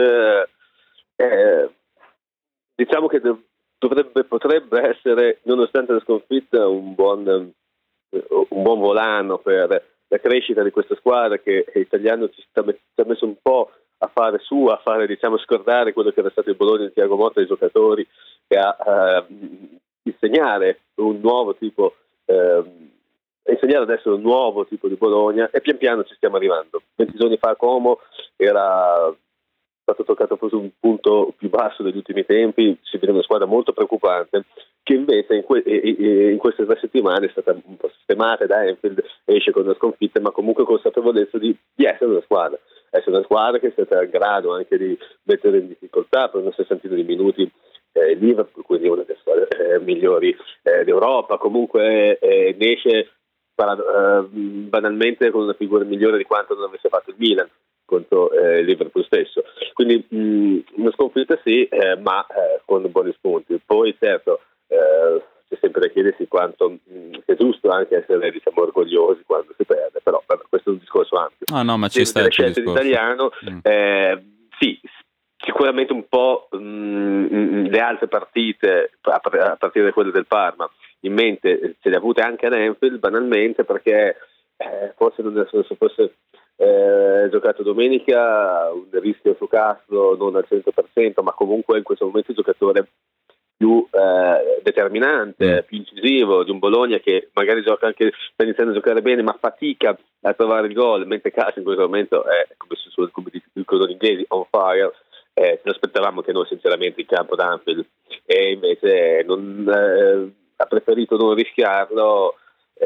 eh, diciamo che dovrebbe, potrebbe essere, nonostante la sconfitta, un buon, un buon volano per la crescita di questa squadra, che Italiano ci, sta, ci ha messo un po' a fare su, a fare, diciamo, scordare quello che era stato il Bologna di Thiago Motta, i giocatori, e a, a insegnare un nuovo tipo eh, insegnare adesso un nuovo tipo di Bologna, e pian piano ci stiamo arrivando. venti giorni fa a Como era stato toccato forse un punto più basso degli ultimi tempi, si vede una squadra molto preoccupante, che invece in, que- in queste tre settimane è stata un po' sistemata da Anfield, esce con una sconfitta, ma comunque consapevolezza di, di essere una squadra, essere una squadra che è stata in grado anche di mettere in difficoltà per una sessantina di minuti eh, Liverpool, quindi una delle squadre eh, migliori eh, d'Europa. Comunque eh, ne esce Uh, banalmente con una figura migliore di quanto non avesse fatto il Milan contro eh, il Liverpool stesso. Quindi mh, una sconfitta sì, eh, ma eh, con buoni spunti. Poi certo eh, c'è sempre da chiedersi quanto mh, è giusto anche essere, diciamo, orgogliosi quando si perde, però vabbè, questo è un discorso ampio. Ah no, ma ci sta le scelte di Italiano, mm. eh, sì, sicuramente un po' mh, le altre partite, a partire da quelle del Parma, in mente ce le ha avute anche ad Anfield, banalmente perché eh, forse non adesso fosse eh, giocato domenica, un rischio su Castro non al cento per cento, ma comunque in questo momento il giocatore più eh, determinante, più incisivo di un Bologna che magari gioca anche, sta iniziando a giocare bene, ma fatica a trovare il gol, mentre Castro in questo momento è, come, su, come dicono gli inglesi, on fire. Eh, ci aspettavamo che noi sinceramente in campo d'Anfield, e invece non... Eh, ha preferito non rischiarlo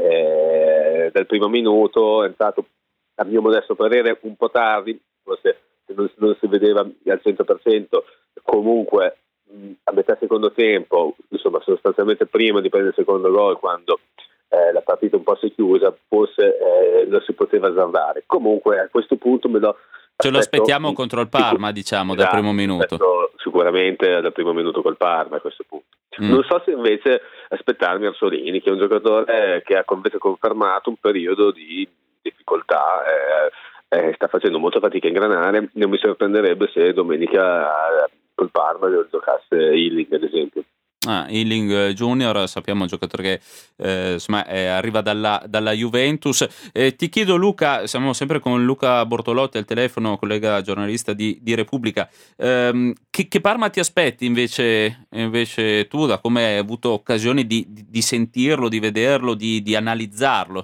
eh, dal primo minuto, è entrato a mio modesto parere un po' tardi, forse non, non si vedeva al cento per cento, comunque mh, a metà secondo tempo, insomma sostanzialmente prima di prendere il secondo gol, quando eh, la partita un po' si è chiusa, forse eh, lo si poteva azzardare. Comunque a questo punto me lo ce lo aspettiamo contro il Parma, diciamo, dal primo minuto. Sicuramente dal primo minuto col Parma a questo punto. Mm. Non so se invece aspettarmi Arsolini, che è un giocatore che ha invece confermato un periodo di difficoltà, eh, eh, sta facendo molta fatica a ingranare. Non mi sorprenderebbe se domenica eh, col Parma giocasse Ealing, ad esempio. Ah, Ealing Junior, sappiamo un giocatore che eh, insomma, eh, arriva dalla, dalla Juventus. Eh, ti chiedo, Luca, siamo sempre con Luca Bortolotti al telefono, collega giornalista di, di Repubblica, ehm, che, che Parma ti aspetti invece, invece tu, da come hai avuto occasione di, di, di sentirlo, di vederlo, di, di analizzarlo?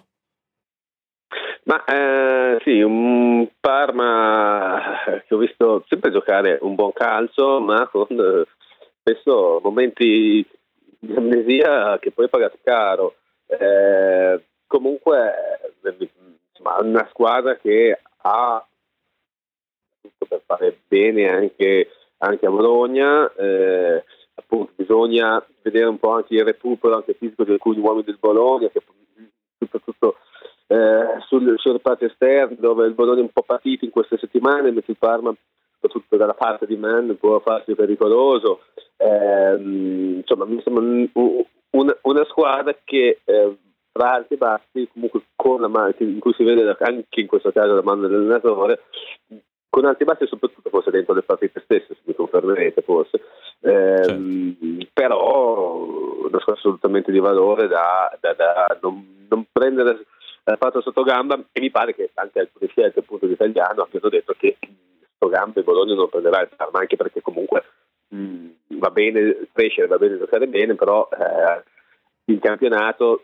Ma eh, sì, un Parma che ho visto sempre giocare un buon calcio, ma con eh, spesso momenti di amnesia che poi è pagato caro. Eh, comunque insomma, una squadra che ha tutto per fare bene anche, anche a Bologna, eh, appunto bisogna vedere un po' anche il recupero anche fisico di alcuni uomini del Bologna, che soprattutto eh, sul, sul reparto esterno, dove il Bologna è un po' patito in queste settimane, mentre il Parma soprattutto dalla parte di Man può farsi pericoloso. Eh, insomma mi sembra un, un, una squadra che eh, tra alti e bassi, comunque con la mano, in cui si vede anche in questo caso la mano dell'allenatore, con alti e bassi, soprattutto forse dentro le partite stesse, se mi confermerete forse, eh, certo. Però una squadra assolutamente di valore da, da, da non, non prendere fatto sotto gamba, e mi pare che anche alcune scelte appunto di Italiano abbiano detto che sotto gamba il Bologna non prenderà il Parma, anche perché comunque mh, va bene crescere, va bene giocare bene, però eh, il campionato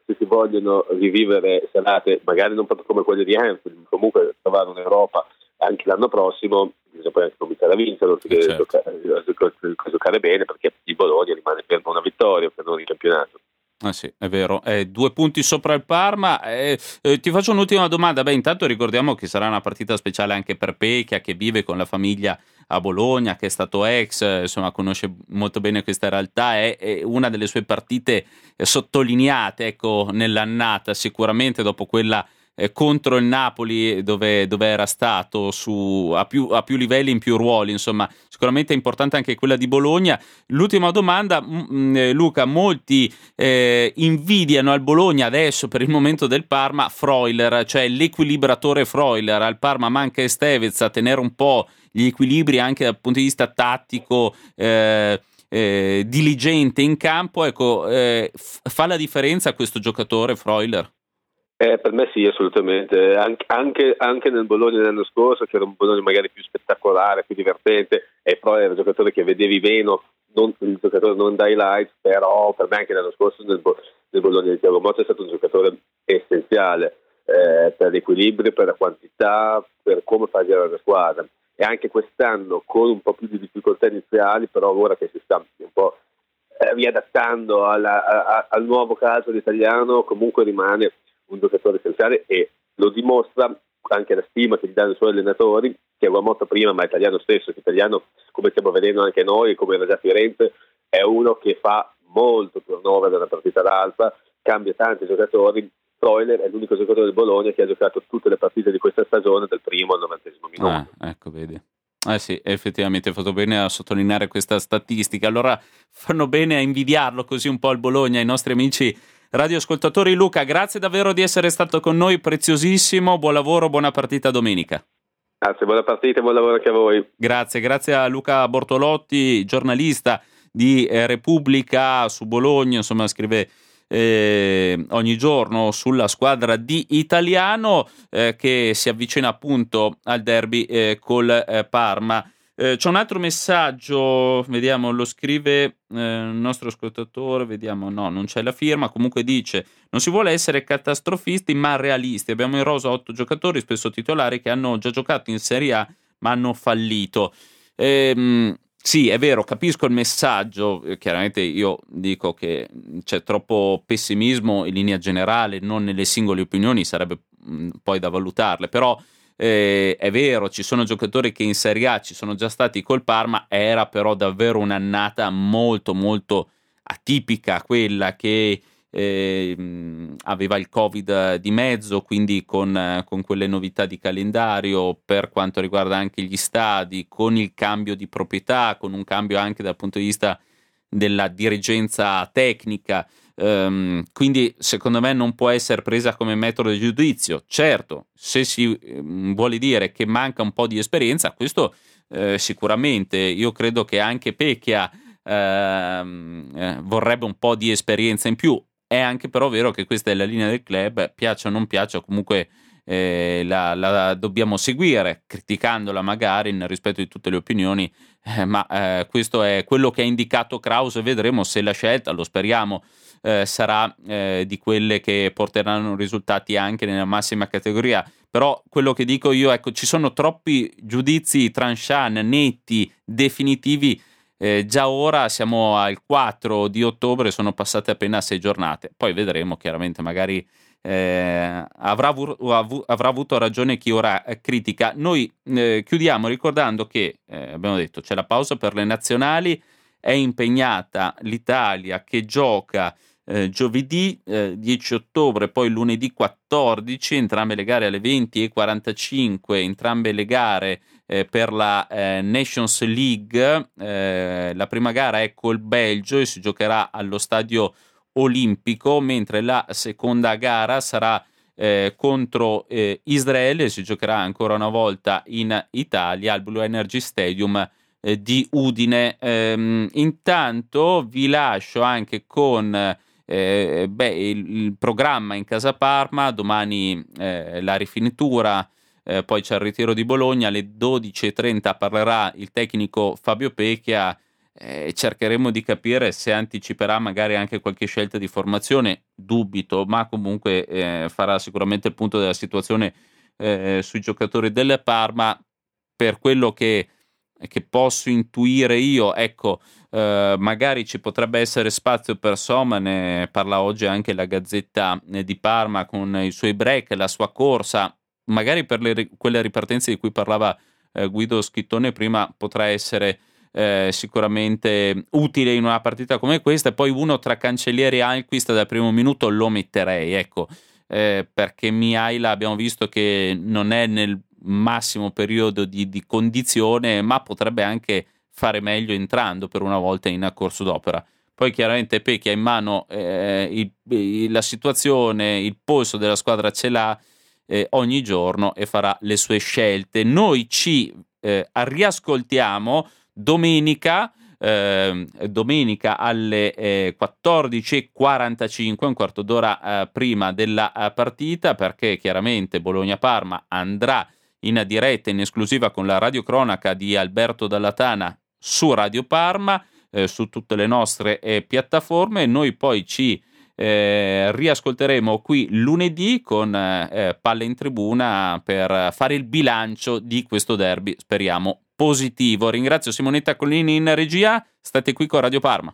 se si vogliono rivivere serate magari non proprio come quelle di Anfield, comunque trovare un'Europa anche l'anno prossimo, bisogna poi anche cominciare a vincere, eh, certo. giocare, giocare, giocare bene, perché il Bologna rimane per una vittoria, per non il campionato. Ah sì, è vero, eh, due punti sopra il Parma. Eh, eh, ti faccio un'ultima domanda. Beh, intanto ricordiamo che sarà una partita speciale anche per Pecchia, che vive con la famiglia a Bologna, che è stato ex, eh, insomma conosce molto bene questa realtà, è, è una delle sue partite eh, sottolineate, ecco, nell'annata, sicuramente dopo quella eh, contro il Napoli dove, dove era stato su, a, più, a più livelli, in più ruoli, insomma sicuramente è importante anche quella di Bologna. L'ultima domanda, mh, eh, Luca, molti eh, invidiano al Bologna adesso per il momento del Parma Freuler, cioè l'equilibratore Freuler. Al Parma manca Estevez a tenere un po' gli equilibri anche dal punto di vista tattico, eh, eh, diligente in campo, ecco, eh, f- fa la differenza questo giocatore Freuler? Eh, per me sì, assolutamente, An- anche, anche nel Bologna dell'anno scorso, che era un Bologna magari più spettacolare, più divertente, e poi era un giocatore che vedevi meno, non, il giocatore non da highlights, però per me anche l'anno scorso nel, nel Bologna di Thiago Motta è stato un giocatore essenziale eh, per l'equilibrio, per la quantità, per come far girare la squadra. E anche quest'anno con un po' più di difficoltà iniziali, però ora che si sta un po' eh, riadattando alla, a, al nuovo calcio italiano, comunque rimane un giocatore essenziale, e lo dimostra anche la stima che gli danno i suoi allenatori, che è Motta prima, ma italiano stesso, che italiano, come stiamo vedendo anche noi, come era già Firenze, è uno che fa molto turnover da una partita all'altra, cambia tanti giocatori. Freuler è l'unico giocatore del Bologna che ha giocato tutte le partite di questa stagione dal primo al novantesimo minuto. Ah, ecco, vedi. Eh sì, effettivamente hai fatto bene a sottolineare questa statistica. Allora fanno bene a invidiarlo così un po' il Bologna, i nostri amici radioascoltatori. Luca, grazie davvero di essere stato con noi, preziosissimo, buon lavoro, buona partita domenica. Grazie, buona partita e buon lavoro anche a voi. Grazie, grazie a Luca Bortolotti, giornalista di eh, Repubblica su Bologna, insomma scrive Eh, ogni giorno sulla squadra di Italiano eh, che si avvicina appunto al derby eh, col eh, Parma. Eh, c'è un altro messaggio, vediamo, lo scrive eh, il nostro ascoltatore, vediamo, no, non c'è la firma, comunque dice: non si vuole essere catastrofisti ma realisti, abbiamo in rosa otto giocatori spesso titolari che hanno già giocato in Serie A ma hanno fallito. Ehm Sì, è vero, capisco il messaggio, chiaramente io dico che c'è troppo pessimismo in linea generale, non nelle singole opinioni, sarebbe mh, poi da valutarle, però eh, è vero, ci sono giocatori che in Serie A ci sono già stati col Parma, era però davvero un'annata molto molto atipica quella che eh, aveva il Covid di mezzo, quindi con, con quelle novità di calendario per quanto riguarda anche gli stadi, con il cambio di proprietà, con un cambio anche dal punto di vista della dirigenza tecnica, um, quindi secondo me non può essere presa come metodo di giudizio. Certo, se si um, vuole dire che manca un po' di esperienza, questo eh, sicuramente, io credo che anche Pecchia eh, eh, vorrebbe un po' di esperienza in più. È anche però vero che questa è la linea del club, piaccia o non piaccia, comunque eh, la, la dobbiamo seguire, criticandola magari nel rispetto di tutte le opinioni, eh, ma eh, questo è quello che ha indicato Krause. Vedremo se la scelta, lo speriamo, eh, sarà eh, di quelle che porteranno risultati anche nella massima categoria. Però quello che dico io, ecco, ci sono troppi giudizi tranchant, netti, definitivi. Eh, già ora siamo al quattro di ottobre, sono passate appena sei giornate, poi vedremo, chiaramente magari eh, avrà, avu- avu- avrà avuto ragione chi ora eh, critica. Noi eh, chiudiamo ricordando che eh, abbiamo detto c'è la pausa per le nazionali, è impegnata l'Italia che gioca eh, giovedì eh, dieci ottobre, poi lunedì quattordici, entrambe le gare alle venti e quarantacinque, entrambe le gare Eh, per la eh, Nations League. Eh, la prima gara è col Belgio e si giocherà allo Stadio Olimpico, mentre la seconda gara sarà eh, contro eh, Israele e si giocherà ancora una volta in Italia al Blue Energy Stadium eh, di Udine. Ehm, intanto vi lascio anche con eh, beh, il, il programma in casa Parma, domani eh, la rifinitura. Eh, poi c'è il ritiro di Bologna, alle dodici e trenta parlerà il tecnico Fabio Pecchia. eh, cercheremo di capire se anticiperà magari anche qualche scelta di formazione, dubito, ma comunque eh, farà sicuramente il punto della situazione eh, sui giocatori del Parma. Per quello che, che posso intuire io, ecco, eh, magari ci potrebbe essere spazio per Soma, ne parla oggi anche la Gazzetta di Parma con i suoi break, la sua corsa, magari per le, quelle ripartenze di cui parlava eh, Guido Schittone prima potrà essere eh, sicuramente utile in una partita come questa. E poi uno tra Cancellieri e Alquist dal primo minuto lo metterei, ecco, eh, perché Mihaila abbiamo visto che non è nel massimo periodo di, di condizione, ma potrebbe anche fare meglio entrando per una volta in corso d'opera. Poi chiaramente Pecchi ha in mano eh, il, il, la situazione, il polso della squadra ce l'ha eh, ogni giorno e farà le sue scelte. Noi ci eh, riascoltiamo domenica eh, domenica alle eh, quattordici e quarantacinque, un quarto d'ora eh, prima della eh, partita, perché chiaramente Bologna-Parma andrà in diretta in esclusiva con la radiocronaca di Alberto Dallatana su Radio Parma, eh, su tutte le nostre eh, piattaforme. Noi poi ci eh, riascolteremo qui lunedì con eh, Palle in Tribuna per fare il bilancio di questo derby, speriamo positivo. Ringrazio Simonetta Collini in regia, state qui con Radio Parma.